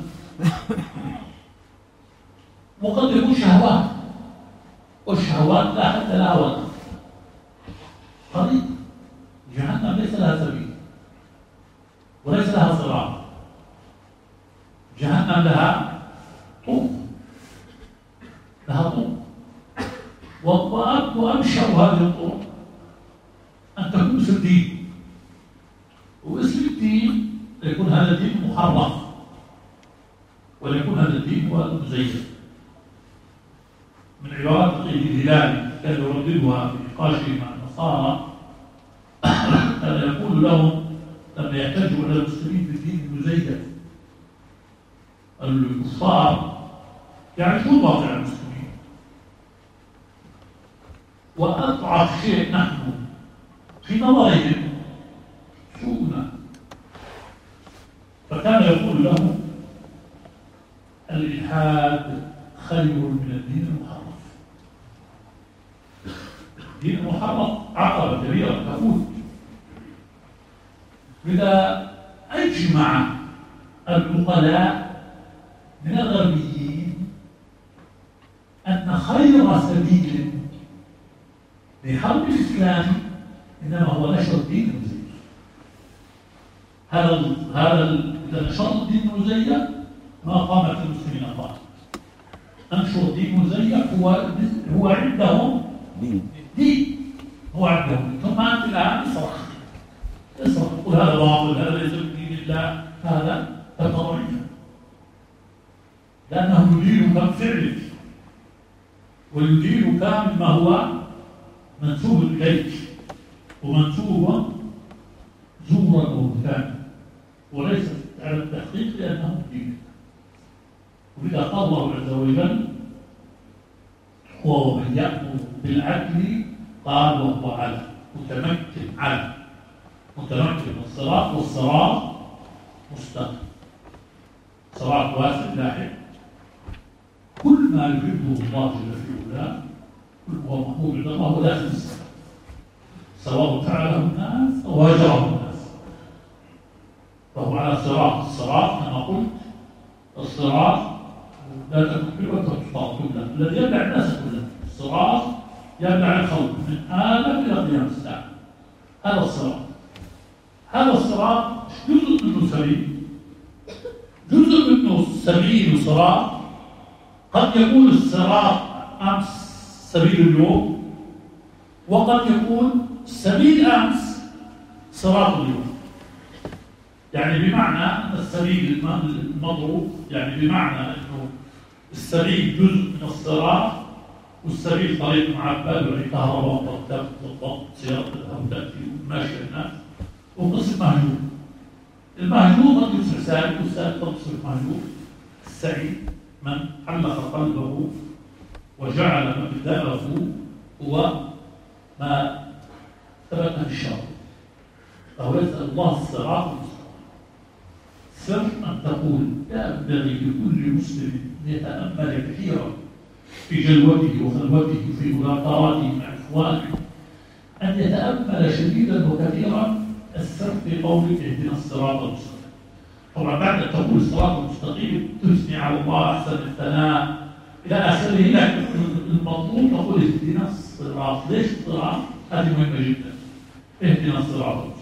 وقد يكون شهوات، والشهوات لا حد لها ولا طريق. جهنم ليس لها سبيل وليس لها صراط، جهنم لها طرق، لها طرق، وأبشر هذه الطرق أن تكون في الدين، واسم الدين يكون هذا الدين محرف وليكون هذا الدين هو المزيف. من عبارات القيد الهلالي كان يرددها في نقاشه مع النصارى، كان يقول لهم لما يحتجوا على المسلمين بالدين المزيف، الكفار يعرفون واقع المسلمين، وأضعف شيء نحن في نظرهم سوءنا، فكان يقول لهم الإلحاد خير من الدين المحرف. الدين المحرف عقبة كبيرة تقول. إذا أجمع العقلاء من الغربيين أن خير سبيل لحرب الإسلام إنما هو نشر الدين المزيف. هذا هذا إذا نشر الدين المزيف ما قامت المسلمين قائمة. أنشر الدين المزيف هو هو عندهم دين دين هو عندهم، ثم أنت الآن اصرخ اصرخ قل هذا باطل، هذا ليس من دين الله، هذا تطريقا، لأنه يديرك بفعلك ويديرك مما هو منسوب إليك ومنسوب زورا وبهتانا وليس على التحقيق لأنه دينك. وإذا قال الله عز وجل هو من يأمر بالعدل قال وهو على متمكن على متمكن من الصراط، والصراط مستقيم، صراط واسع لاحق. كل ما يحبه الله جل في علاه كل هو محمود عند الله هو داخل الصراط، سواء فعله الناس أو هجره الناس، فهو على صراط. الصراط كما قلت الصراط لا تكون حلوة الصراط كلها الذي يبلع الناس كلها. الصراط يبلع الخلق من آدم إلى قيام الساعة، هذا الصراط. هذا الصراط جزء منه سبيل، جزء منه سبيل وصراط. قد يكون الصراط أمس سبيل اليوم، وقد يكون سبيل أمس صراط اليوم. يعني بمعنى أن السبيل المضروب، يعني بمعنى أنه السبيل جزء من الصراط، والسبيل طريق معبد وعليه كهرباء ومرتب وضبط سيارة تذهب وتأتي وماشي الناس، وقسم مهجوم. المهجوم قد يصبح سالك، والسالك قد يصبح مهجوم. السعيد من علق قلبه وجعل مبدأه هو ما ثبت في الشرع، فهو يسأل الله الصراط المستقيم. سر أن تقول ينبغي لكل مسلم أن يتأمل كثيرا في جلوته وخلوته وفي ملاقاته مع إخوانه، أن يتأمل شديدا وكثيرا السر في قولك اهدنا الصراط المستقيم. طبعا بعد أن تقول الصراط المستقيم تثني على الله أحسن الثناء إلى آخره، لكن المطلوب تقول اهدنا الصراط. ليش الصراط؟ هذه مهمة جدا. اهدنا الصراط المستقيم.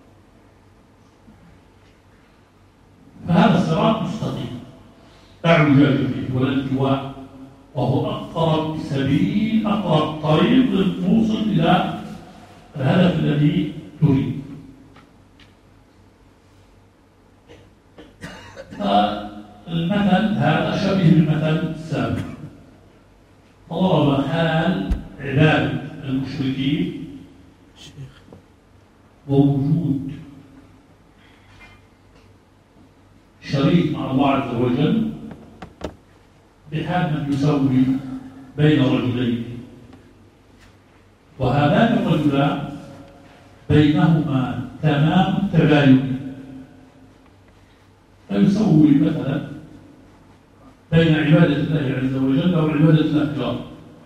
فهذا الصراط مستقيم لا اعوجاج فيه ولا التواء، وهو أقرب سبيل، أقرب طريق للوصول إلى الهدف الذي تريد. فالمثل هذا شبيه بالمثل السابق، ضرب حال عبادة المشركين ووجود شريك مع الله عز وجل بحال من يسوي بين رجلين، وهذان الرجلان بينهما تمام التباين، فيسوي مثلا بين عبادة الله عز وجل وعبادة الأحجار.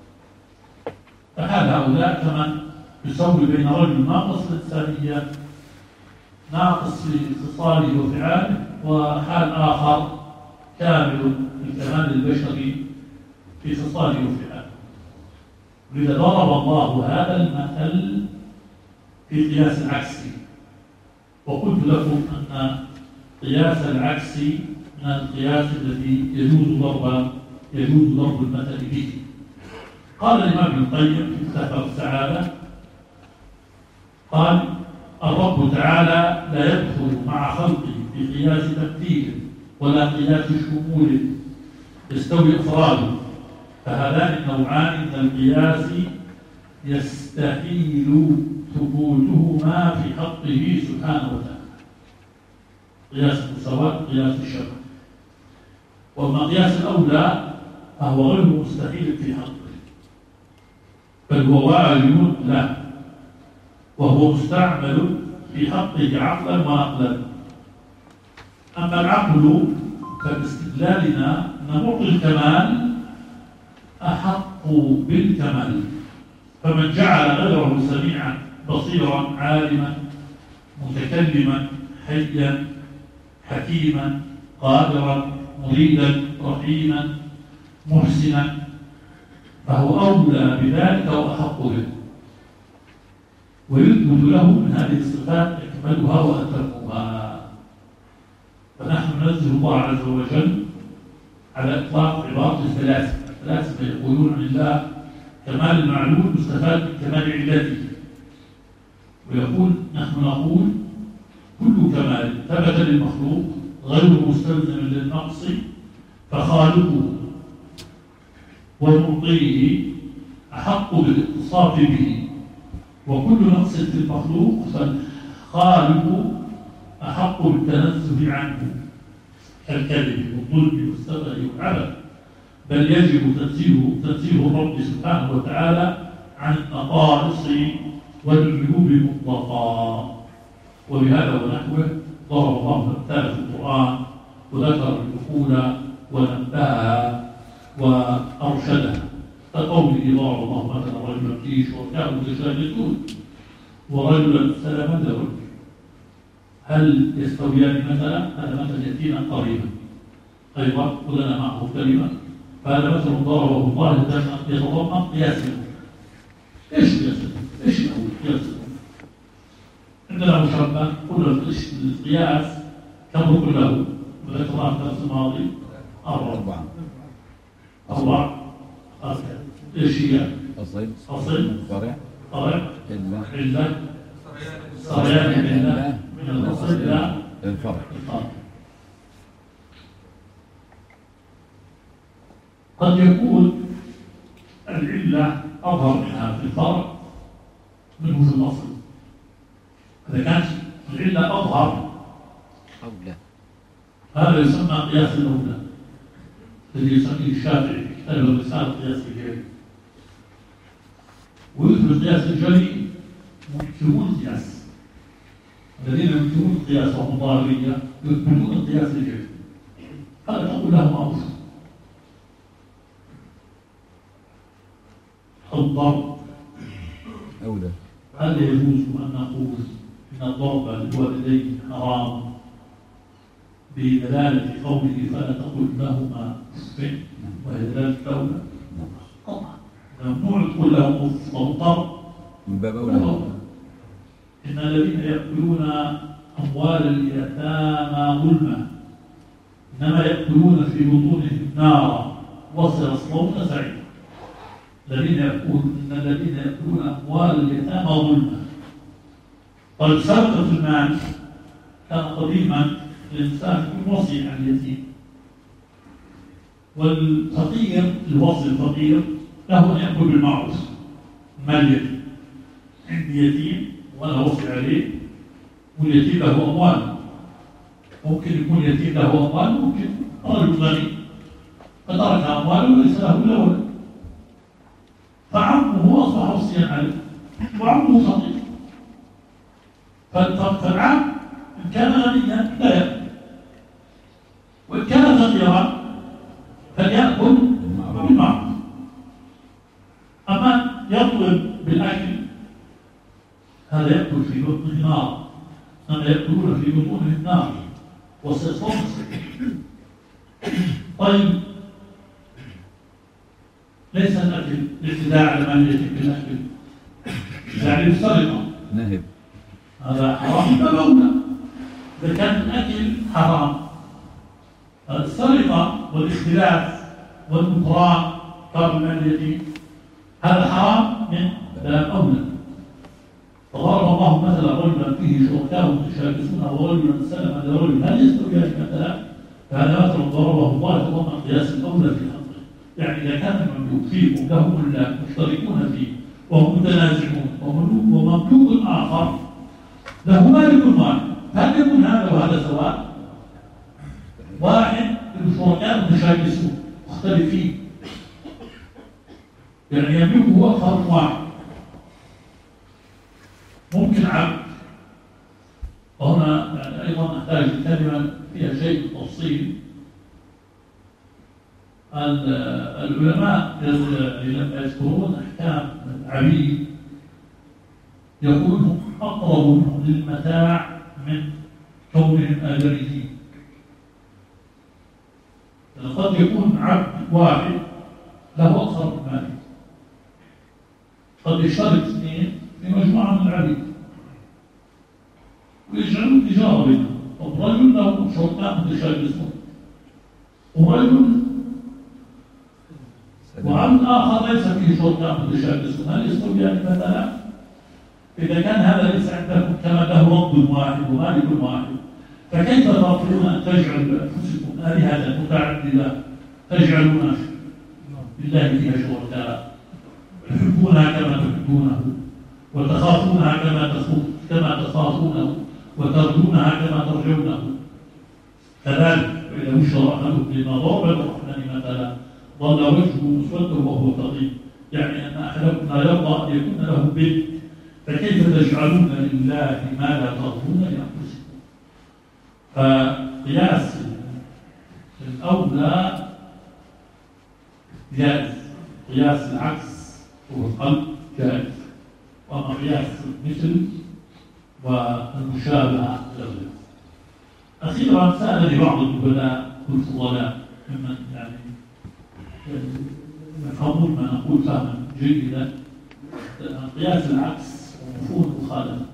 فحال هؤلاء كمن يسوي بين رجل ناقص الإنسانية، ناقص في خصاله وفعاله، وحال آخر كامل الكمال البشري في خصاله وفعاله. ولذا ضرب الله هذا المثل في قياس العكسي، وقلت لكم أن قياس العكسي من القياس الذي يجوز ضرب يجوز ضرب المثل به. قال الإمام ابن القيم في كتاب السعادة، قال الرب تعالى لا يدخل مع خلقه في قياس تمثيل ولا قياس شمول يستوي أفراده، فهذان النوعان من القياس يستحيل ثبوتهما في حقه سبحانه وتعالى، قياس المساواة قياس الشبه. وأما قياس الأولى فهو غير مستحيل في حقه، بل هو واجب له، وهو مستعمل في حقه عقلا ونقلا. أما العقل فباستدلالنا أن معطي الكمال أحق بالكمال، فمن جعل غيره سميعا بصيرا عالما متكلما حيا حكيما قادرا مريدا رحيما محسنا فهو أولى بذلك وأحق به، ويثبت له من هذه الصفات أكملها وأتمها. فنحن ننزل الله عز وجل على إطلاق عبارة الثلاثة. الثلاثة يقولون عن الله كمال المعلوم مستفاد من كمال عباده، ويقول نحن نقول كل كمال ثبت للمخلوق غير مستلزم للنقص فخالقه ومعطيه أحق بالاتصاف به، وكل نقص في المخلوق فالخالق أحق بالتنزه عنه كالكذب والظلم والسفه والعبث، بل يجب تنزيه تنزيه الرب سبحانه وتعالى عن النقائص والعيوب مطلقا. وبهذا ونحوه ضرب الله الأمثال في القرآن وذكر الدخول ونبهها وأرشدها. كقوله ضرب الله مثلا رجلا فيه شركاء متشاكسون ورجلا سلما له، هل يستويان مثلا؟ هذا مثل يأتينا قريبا أيضا ولنا معه كلمة، فهذا مثل ضربه الله يتضمن قياس. ايش قياس؟ ايش هو قياس؟ عندنا مشبه قلنا القياس كم ركن له؟ وذكرناه في الدرس الماضي أربعة أربعة ايش هي؟ أصل أصل فرع فرع علة علة صريان من من الأصل إلى الفرع. قد يكون العلة أظهر منها في الفرع منه في الأصل. إذا كانت العلة أظهر أولى هذا يسمى قياس الأولى الذي يسميه الشافعي في كتابه الرسالة قياس الجلي. ويثبت قياس الجلي منكرون القياس، الذين ينكرون القياس وهم ظاهرية يثبتون قياس الجلي. هذا تقول له معروف الضرب أولى. هل يجوز أن نقول إن الضرب للوالدين حرام بدلالة قوله فلا تقل لهما اف وهي دلالة الأولى؟ طبعا ممنوع تقول لهم اف أو ضرب من باب أولى. إن الذين يأكلون أموال اليتامى ظلما إنما يأكلون في بطونهم نارا وسيصلون سعيرا. الذين يأكلون إن الذين يأكلون أموال اليتامى ظلما. قد سرقة المال كان قديما الإنسان يكون وصي عن اليتيم، والفقير الوصي الفقير له أن يأكل بالمعروف. مال يتيم عندي يتيم وأنا وصي عليه واليتيم له أموال، ممكن يكون يتيم له أموال، ممكن رجل غني فترك أمواله وليس له إلا ولد، فعمه أصبح وصيا عليه وعمه فقير. فالعم إن كان غنيا لا يأكل، وإن كان فقيرا فليأكل بالمعروف. أما يطلب بالأكل هذا يأكل في بطنه نار، أما يأكلون في بطونهم النار وسيصوم. طيب ليس الأكل الاعتداء على مال اليتيم بالأكل، يعني السرقة نهب هذا حرام فلولا. إذا كان الأكل حرام، السرقة والاختلاف والنكران قبل مال اليتيم هذا حرام من باب أولى. فضرب الله مثلا رجلا فيه شركاء متشاكسون ورجلا سلما لرجل هل يستويان مثلا؟ فهذا مثلا ضربه الله يتضمن قياس الأولى في الأمر. يعني إذا كان المملوك فيكم له ملاك مشتركون فيه وهم متنازعون ومملوك آخر له مالك واحد، هل يكون هذا وهذا سواء؟ واحد الشركاء متشاكسون مختلفين، يعني يملكه أكثر من واحد. ممكن عبد، وهنا يعني أيضا نحتاج كلمة فيها شيء تفصيل. العلماء لما يذكرون أحكام العبيد يقولون أقرب منهم للمتاع من كونهم آدميين. قد يكون عبد واحد له أكثر من مالك، قد يشترك اثنين في مجموعة من العبيد ويجعلون تجارة بينهم. طب رجل له شركاء متشاكسون ورجل وعبد آخر ليس فيه شركاء متشاكسون، هل يستويان مثلا؟ إذا كان هذا ليس عندكم كما له رب واحد ومالك واحد، فكيف ترفضون أن تجعلوا أنفسكم آلهة متعددة تجعلون لله فيها شركاء تحبونها كما تحبونه وتخافونها كما كما تخافونه وترجونها كما ترجونه كذلك. وإذا بشر أحدكم بما ضرب الرحمن مثلا ظل وجهه مسودا وهو كظيم، يعني أن أحدكم لا يرضى أن يكون له بنت، فكيف تجعلون لله ما لا ترضون لأنفسكم؟ فقياس الأولى جائز قياس العكس هو القلب جائز، وأما قياس المثل والمشابهة غير. أخيرا سألني بعض النبلاء والفضلاء ممن يعني يفهمون ما نقول فهما جيدا قياس العكس ومفهوم المخالفة،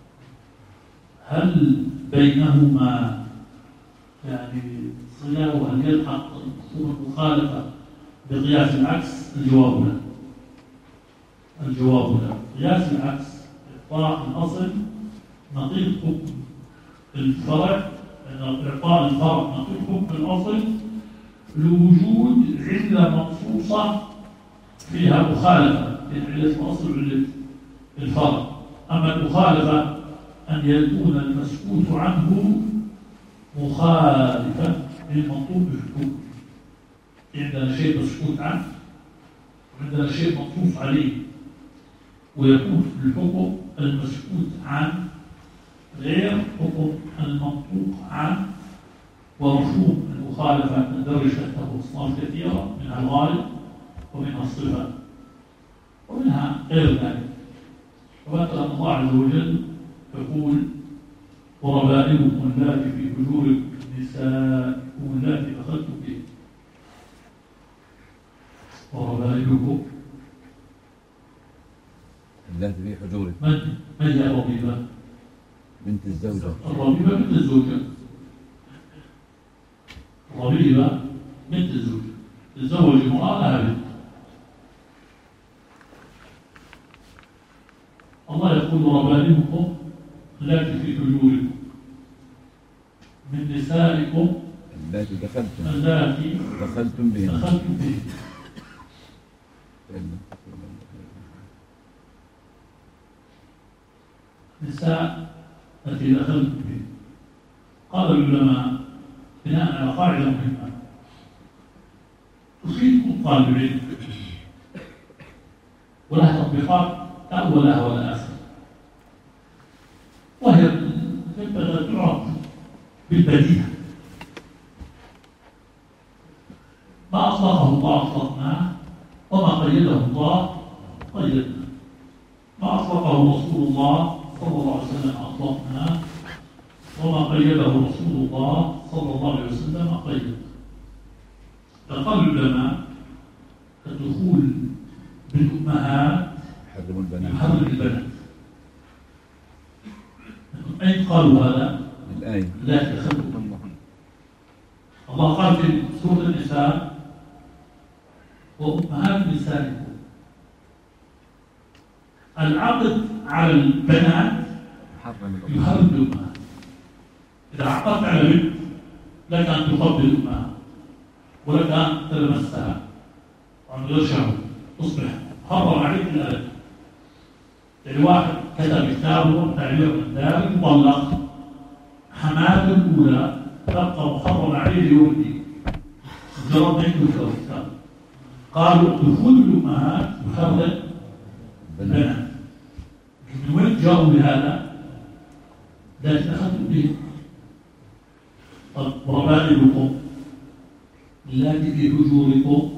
هل بينهما يعني صلة وهل يلحق مفهوم المخالفة بقياس العكس؟ الجواب لا. الجواب لا. قياس العكس إعطاء الأصل نقيض حكم الفرع، إعطاء الفرع نقيض حكم الأصل لوجود علة مخصوصة فيها مخالفة بين علة الأصل وعلة الفرع. أما المخالفة أن يكون المسكوت عنه مخالفا للمطلوب بالحكم. عندنا شيء مسكوت عنه وعندنا شيء منصوص عليه، ويكون الحكم المسكوت عنه غير حكم المنطوق عنه. ومفهوم المخالفة تندرج تحته أصناف كثيرة، منها الغالب ومنها الصفة ومنها غير ذلك. ومثلا الله عز وجل يقول وربائبكم اللاتي في حجوركم نسائكم اللاتي دخلتم به. وربائبكم اللاتي في حجوركم، من من هي الربيبة؟ بنت الزوجة. الربيبة بنت الزوجة. الربيبة بنت الزوجة، تتزوج امرأة لها بنت. الله يقول ربائبكم اللاتي في حجوركم من نسائكم اللاتي دخلتم اللاتي دخلتم بهن دخلتم به. نساء التي دخلتم به. قال العلماء بناء على قاعدة مهمة تفيد طالب العلم ولها تطبيقات لا أول لها ولا آخر، وهي تعرف بالبديهة. ما أطلقه الله أطلقناه، وما قيده الله قيدنا. ما أطلقه رسول الله صلى الله عليه وسلم أطلقناه، وما قيده رسول الله صلى الله عليه وسلم قيده. فقال العلماء الدخول بالأمهات يحرم البنات. يحرم البنات. أين قالوا هذا؟ الآية لا تخلوا. الله قال في سورة النساء وأمهات نسائكم. العقد على البنات يحرم يحرم الأمهات. إذا عقدت على بنت لك أن تقبل أمها ولك أن تلمسها وعن غير شهوة، تصبح حرم عليك الأبد. يعني واحد كتب كتابه تعبير من دار مطلق، حماته الأولى تبقى محرم عليه يوم الدين. مجرد ما يكتب الكتاب قالوا دخول الأمهات يحرم البنات. من وين جاءوا بهذا؟ لا تأخذوا به. طب وربائبكم اللاتي في حجوركم،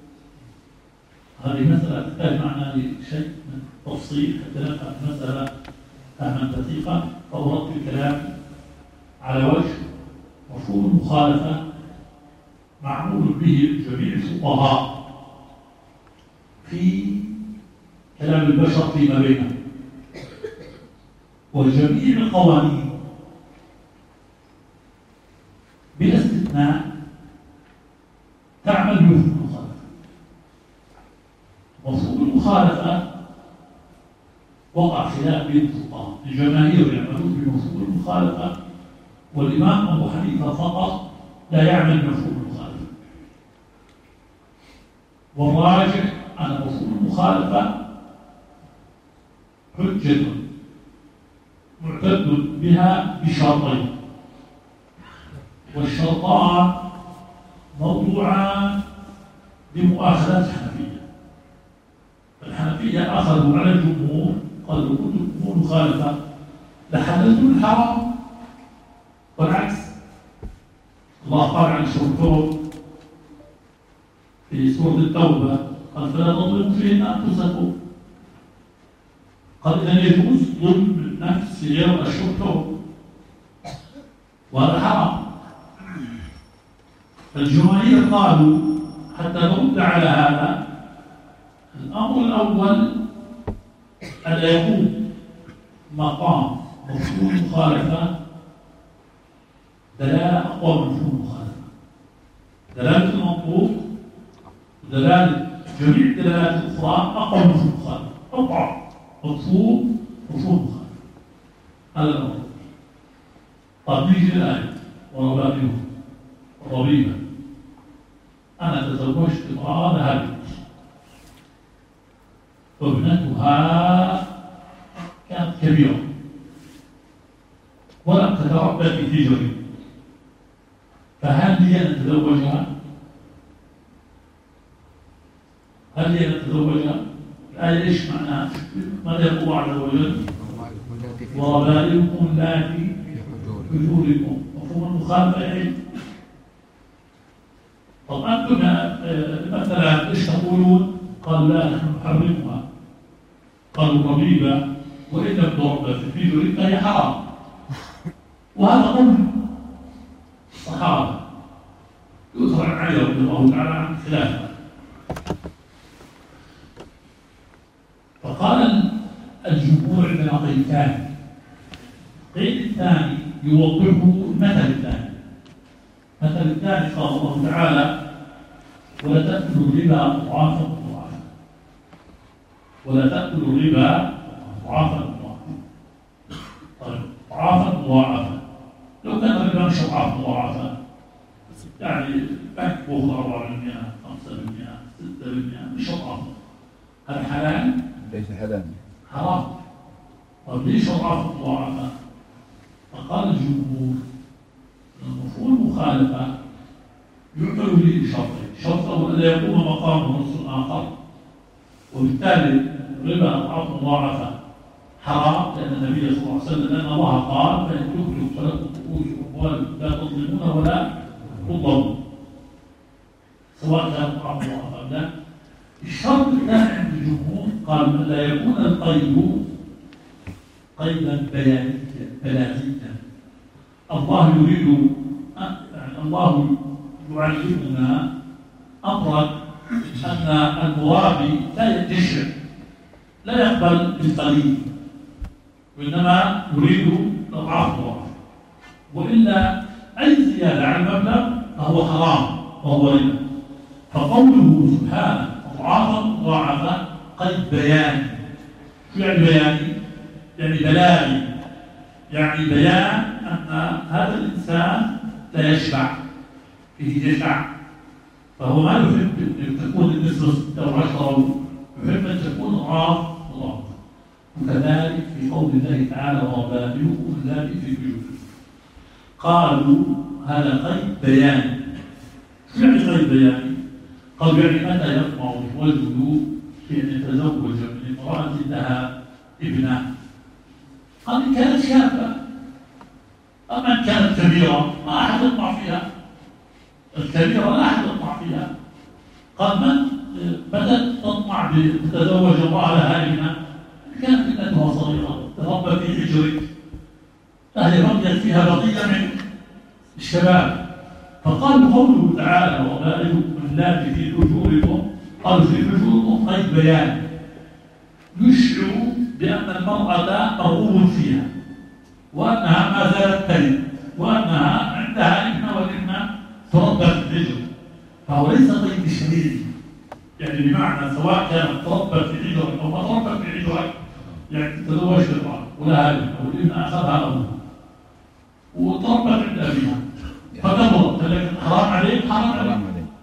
هذه مسألة تحتاج معنا لشيء من تفصيل حتى نفهم المسألة فهما دقيقا. فأردت الكلام على وجه مفهوم المخالفة معمول به جميع الفقهاء في كلام البشر فيما بينهم، وجميع القوانين بلا استثناء تعمل بمفهوم المخالفة. مفهوم المخالفة وقع خلاف بين الفقهاء، الجماهير يعملون بمفهوم المخالفة والإمام أبو حنيفة فقط لا يعمل بمفهوم المخالفة. والراجح أن مفهوم المخالفة حجة معتد بها بشرطين، والشرطان موضوعان بمؤاخذات الحنفية. الحنفية أخذوا على الجمهور قالوا كنتم الأمور مخالفة لحللتم الحرام، والعكس. الله قال عن شرطهم في سورة التوبة قال فلا تظلموا فيهن أنفسكم. قال إذا يجوز ظلم النفس غير أشهر وهذا حرام. الجماهير قالوا حتى نرد على هذا الأمر الأول أن يكون مقام مفهوم مخالفة دلالة أقوى من مفهوم مخالفة. دلالة المنطوق ودلالة جميع الدلالات الأخرى أقوى من مفهوم مخالفة، أقوى مفهوم مفهوم مخالفة. هذا الأمر. طب نيجي الآية وربائبه ربيبة. أنا تزوجت امرأة ذهبت وابنتها كانت كبيرة ولم تتربى في حجري، فهل لي أن أتزوجها؟ هل لي أن أتزوجها؟ الآية إيش معناها؟ ماذا يقول الله عز وجل؟ وربائبكم اللاتي في حجوركم. مفهوم المخالفة يعني. طب أنتم مثلا إيش تقولون؟ قالوا لا نحن نحرمها. قالوا ربيبة وإن لم تربى في حجرك فهي حرام. وهذا قول الصحابة يذكر عن علي رضي الله تعالى عن خلافه. فقال الجمهور عندنا قيدان. القيد الثاني يوضحه المثل الثاني. المثل الثاني قال الله تعالى ولا تأكلوا الربا أضعافا مضاعفة. ولا تأكلوا الربا أضعافا مضاعفة. طيب أضعافا مضاعفة، لو كان الربا مش أضعاف مضاعفة يعني بنك بأخذ أربعة بالمئة خمسة بالمئة ستة بالمئة مش أضعاف، هذا حلال؟ ليس حلال، حرام. طيب ليش أضعاف مضاعفة؟ فقال الجمهور المفهوم المخالفة يعمل به شرطين. الشرط الأول أن يقوم مقامه نص آخر، وبالتالي الربا أضعاف مضاعفة حرام، لأن النبي صلى الله عليه وسلم لأن الله قال فإن تخرجوا فلكم رؤوس أموالكم لا تظلمون ولا تظلمون، سواء كان أضعاف مضاعفة أم لا. الشرط الثاني عند الجمهور قال لا يكون القيد قيدا بلاغيا. الله يريد يعني الله يعلمنا أمرا أن المرابي لا ينتشر، لا يقبل بالقليل، وإنما يريد أضعاف مضاعفة، وإلا أي زيادة عن المبلغ فهو حرام وهو ربا. فقوله سبحانه أضعافا مضاعفة قيد بياني. شو يعني بياني؟ يعني بلاغي، يعني بيان أن هذا الإنسان لا يشبع، فيه جشع، فهو ما يحب أن تكون النسبة ستة أو عشرة، يحب أن تكون أضعاف مضاعفة. وكذلك في قول الله تعالى وربائبكم اللاتي في حجوركم. قالوا هذا قيد بياني. شو يعني قيد بياني؟ قالوا يعني متى يطمع الرجل في أن يتزوج من امرأة لها ابنة؟ قال إن كانت شابة، أما إن كانت كبيرة ما أحد يطمع فيها. الكبيرة لا أحد يطمع فيها. قال من بدأت تطمع بتتزوج امرأة لها ابنة؟ إن كانت ابنتها صغيرة تربى في حجرك، فهي بقيت فيها بقية من الشباب. فقال قوله تعالى وربائبكم اللاتي في حجوركم، قالوا في حجوركم قيد بيان يشعر بأن المرأة مرغوب فيها، وأنها ما زالت تلد، وأنها عندها ابنة والابنة تربى في الحجر. فهو ليس قيد شديد، يعني بمعنى سواء كانت تربى في حجرك أو ما تربى في حجرك، يعني تزوجت امرأة ولها ابنة والابن أخذها أبوها وتربت عند أبيها فكبرت، لكن حرام عليك حرام عليك.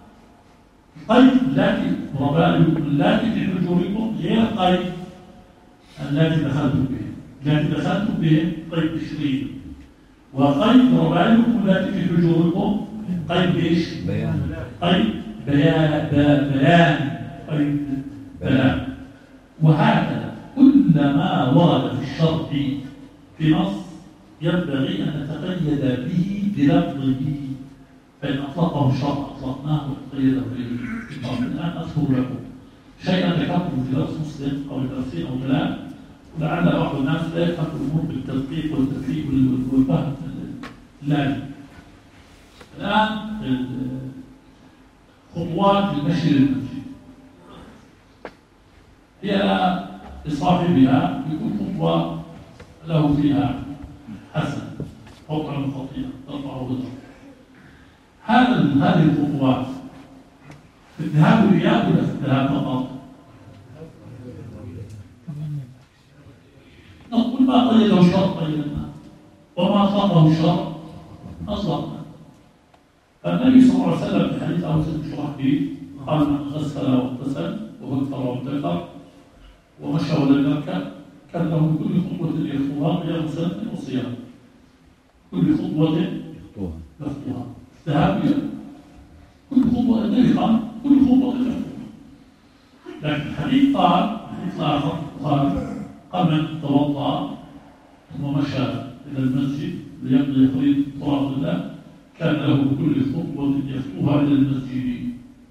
قيد التي ربائبكم اللاتي في حجوركم غير قيد التي دخلتم به. التي دخلتم به قيد تشريعي، وقيد ربائبكم اللاتي في حجوركم قيد ايش؟ بيان. قيد بيان بيان قيد بيان. وهكذا كلما ورد في الشرع في نص ينبغي أن نتقيد به بلفظه، فإن أطلقه الشرع أطلقناه وتقيده به. الآن أذكر لكم شيئا ذكرته في درس مسلم أو درسين أو ثلاث، ولعل بعض الناس لا يفهم الأمور بالتدقيق والتفريق والفهم اللازم. الآن خطوات المشي للمسجد هي لصاحبها يكون خطوة له فيها حسن أو على خطيئة ترفع وترفع. هذا هذه الخطوات في الذهاب والإياب ولا في الذهاب فقط؟ نقول ما قيده الشرط قيدنا وما أطلقه الشرط أطلقنا. فالنبي صلى الله عليه وسلم في حديث أوس بن شرحبيل قال من غسل واغتسل وبكر وابتكر ومشى ولم يركب كان له كل خطوة يخطوها قيام سنة وصيام. كل خطوة يخطوها ذهاب إلى كل خطوة يدركها كل خطوة يخطوها. لكن الحديث قال حديث آخر قال قام من توضأ ثم مشى إلى المسجد ليقضي فريضة طواف الله كان له كل خطوة يخطوها إلى المسجد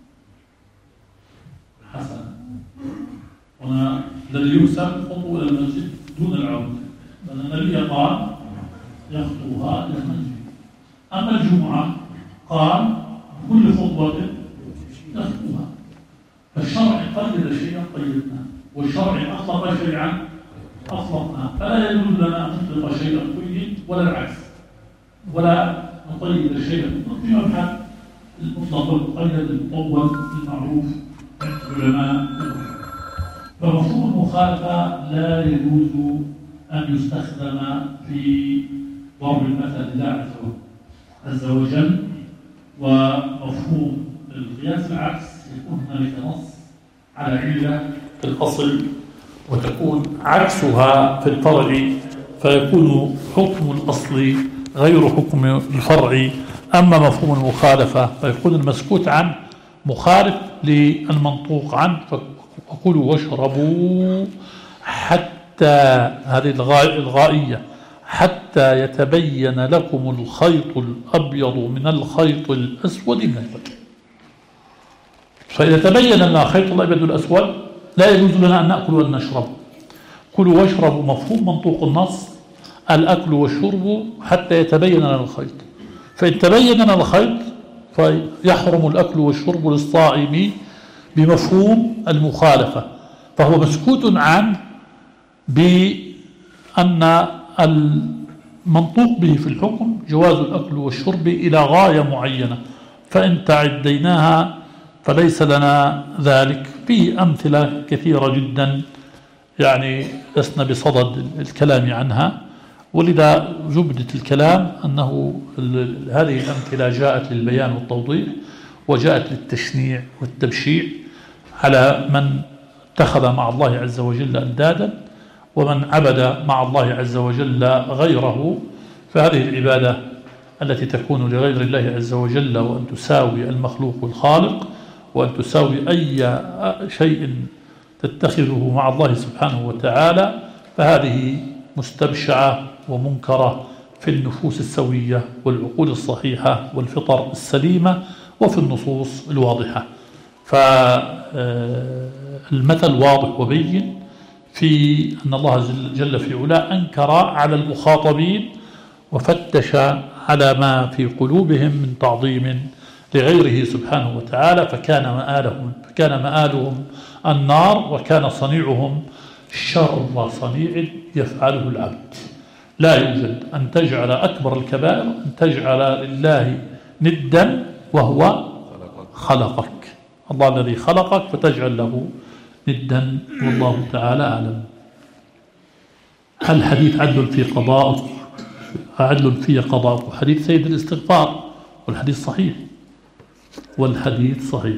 حسنا. هنا الذي يوسف خطوة إلى المسجد دون العودة، لأن النبي قال يخطوها إلى المسجد. أما الجمعة قال كل خطوة يخطوها. فالشرع قيد شيئا قيدناه، والشرع أطلق شيئا أطلقناه، فلا يجوز لنا أن نطلق شيئا قيد ولا العكس، ولا نقيد شيئا في مبحث المطلق والمقيد المطول المعروف عند العلماء. فمفهوم المخالفة لا يجوز أن يستخدم في ضرب المثل لله عز وجل. ومفهوم القياس العكس يكون هنالك نص على علة في الأصل وتكون عكسها في الفرع، فيكون حكم الأصل غير حكم الفرع. أما مفهوم المخالفة فيكون المسكوت عنه مخالف للمنطوق عنه. فكلوا واشربوا حتى هذه الغائية حتى يتبين لكم الخيط الأبيض من الخيط الأسود من الفجر. فإذا تبين لنا الخيط الأبيض الأسود لا يجوز لنا أن نأكل وأن نشرب. كلوا واشربوا مفهوم منطوق النص الأكل والشرب حتى يتبين لنا الخيط. فإن تبين لنا الخيط فيحرم الأكل والشرب للصائم بمفهوم المخالفة، فهو مسكوت عنه بأن المنطوق به في الحكم جواز الأكل والشرب إلى غاية معينة، فإن تعديناها فليس لنا ذلك. في أمثلة كثيرة جدا يعني لسنا بصدد الكلام عنها، ولذا زبدة الكلام أنه هذه الأمثلة جاءت للبيان والتوضيح وجاءت للتشنيع والتبشيع على من اتخذ مع الله عز وجل أندادا ومن عبد مع الله عز وجل غيره. فهذه العبادة التي تكون لغير الله عز وجل وأن تساوي المخلوق والخالق وأن تساوي أي شيء تتخذه مع الله سبحانه وتعالى، فهذه مستبشعة ومنكرة في النفوس السوية والعقول الصحيحة والفطر السليمة وفي النصوص الواضحة. فالمثل واضح وبين في أن الله جل في علاه أنكر على المخاطبين وفتش على ما في قلوبهم من تعظيم لغيره سبحانه وتعالى، فكان مآلهم فكان مآلهم النار وكان صنيعهم شر صنيع يفعله العبد. لا يوجد أن تجعل أكبر الكبائر أن تجعل لله ندا وهو خلقك، الله الذي خلقك فتجعل له ندا، والله تعالى أعلم. هل حديث عدل في قضاء عدل في قضاء حديث سيد الاستغفار، والحديث صحيح والحديث صحيح.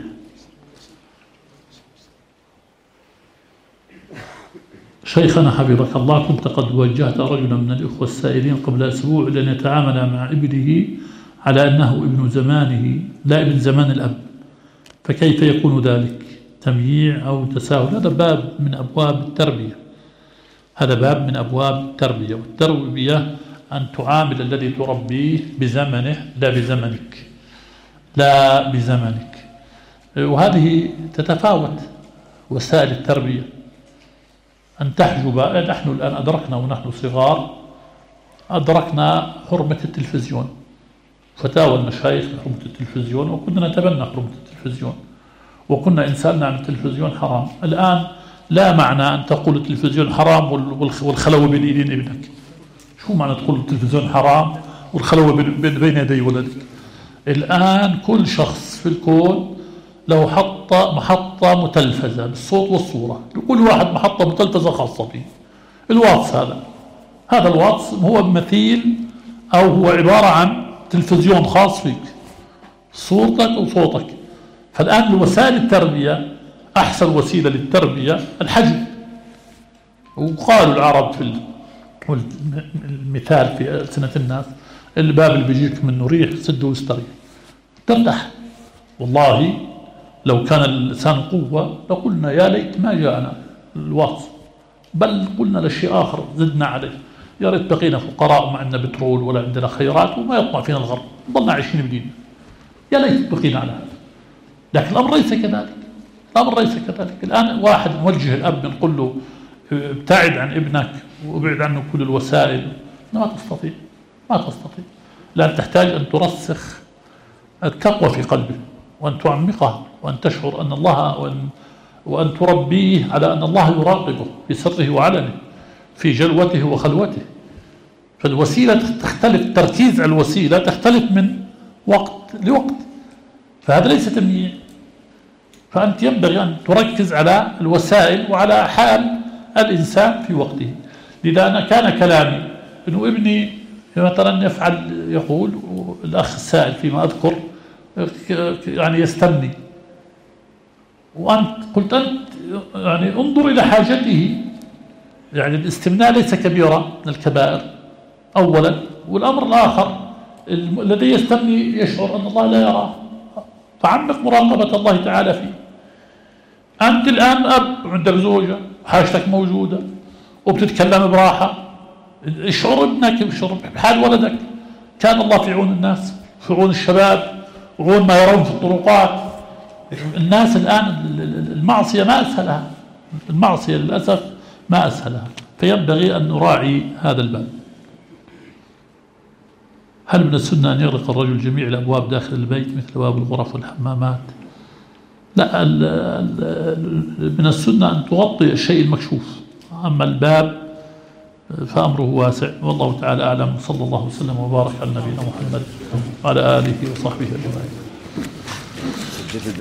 شيخنا حفظك الله، كنت قد وجهت رجلا من الإخوة السائلين قبل أسبوع لأن يتعامل مع ابنه على أنه ابن زمانه لا ابن زمان الأب، فكيف يكون ذلك؟ تمييع أو تساهل؟ هذا باب من أبواب التربية، هذا باب من أبواب التربية. والتربية أن تعامل الذي تربيه بزمنه لا بزمنك لا بزمنك. وهذه تتفاوت، وسائل التربية أن تحجب. نحن الآن أدركنا ونحن صغار أدركنا حرمة التلفزيون، فتاوى المشايخ بحرمة التلفزيون، وكنا نتبنى حرمة التلفزيون، وكنا إنساننا عن التلفزيون حرام. الآن لا معنى أن تقول التلفزيون حرام والخلوة بين يدين ابنك. شو معنى تقول التلفزيون حرام والخلوة بين يدي ولدك؟ الآن كل شخص في الكون له حط محطة متلفزة بالصوت والصورة، لكل واحد محطة متلفزة خاصة به. الواتس هذا هذا الواتس هو مثيل أو هو عبارة عن تلفزيون خاص فيك، صورتك وصوتك. فالآن وسائل التربية أحسن وسيلة للتربية الحجب. وقالوا العرب في المثال في ألسنة الناس: الباب اللي بيجيك منه ريح سده واستريح ترتاح. والله لو كان الإنسان قوة لقلنا يا ليت ما جاءنا الواتس، بل قلنا لشيء آخر زدنا عليه: يا ريت بقينا فقراء وما عندنا بترول ولا عندنا خيرات وما يطمع فينا الغرب، ضلنا عايشين بديننا، يا ليت بقينا على هذا. لكن الأمر ليس كذلك، الأمر ليس كذلك. الآن واحد نوجه الأب نقول له ابتعد عن ابنك وابعد عنه كل الوسائل، ما تستطيع ما تستطيع. لأن تحتاج أن ترسخ التقوى في قلبه، وأن تعمقها، وأن تشعر أن الله وأن, وأن تربيه على أن الله يراقبه في سره وعلنه، في جلوته وخلوته. فالوسيلة تختلف، التركيز على الوسيلة تختلف من وقت لوقت، فهذا ليس تمييع. فأنت ينبغي أن تركز على الوسائل وعلى حال الإنسان في وقته. لذا أنا كان كلامي أنه ابني مثلا يفعل، يقول الأخ السائل فيما أذكر يعني يستمني، وأنت قلت أنت يعني انظر إلى حاجته. يعني الاستمناء ليس كبيرة من الكبائر أولا، والأمر الآخر الذي يستمني يشعر أن الله لا يراه، فعمق مراقبة الله تعالى فيه. أنت الآن أب عندك زوجة، حاجتك موجودة وبتتكلم براحة، اشعر ابنك اشعر بحال ولدك. كان الله في عون الناس، في عون الشباب، وعون ما يرون في الطرقات. الناس الآن المعصية ما أسهلها، المعصية للأسف ما أسهلها، فينبغي أن نراعي هذا الباب. هل من السنة أن يغلق الرجل جميع الأبواب داخل البيت مثل أبواب الغرف والحمامات؟ لا، ال ال من السنة أن تغطي الشيء المكشوف، أما الباب فأمره واسع، والله تعالى أعلم. صلى الله وسلم وبارك على نبينا محمد وعلى آله وصحبه أجمعين.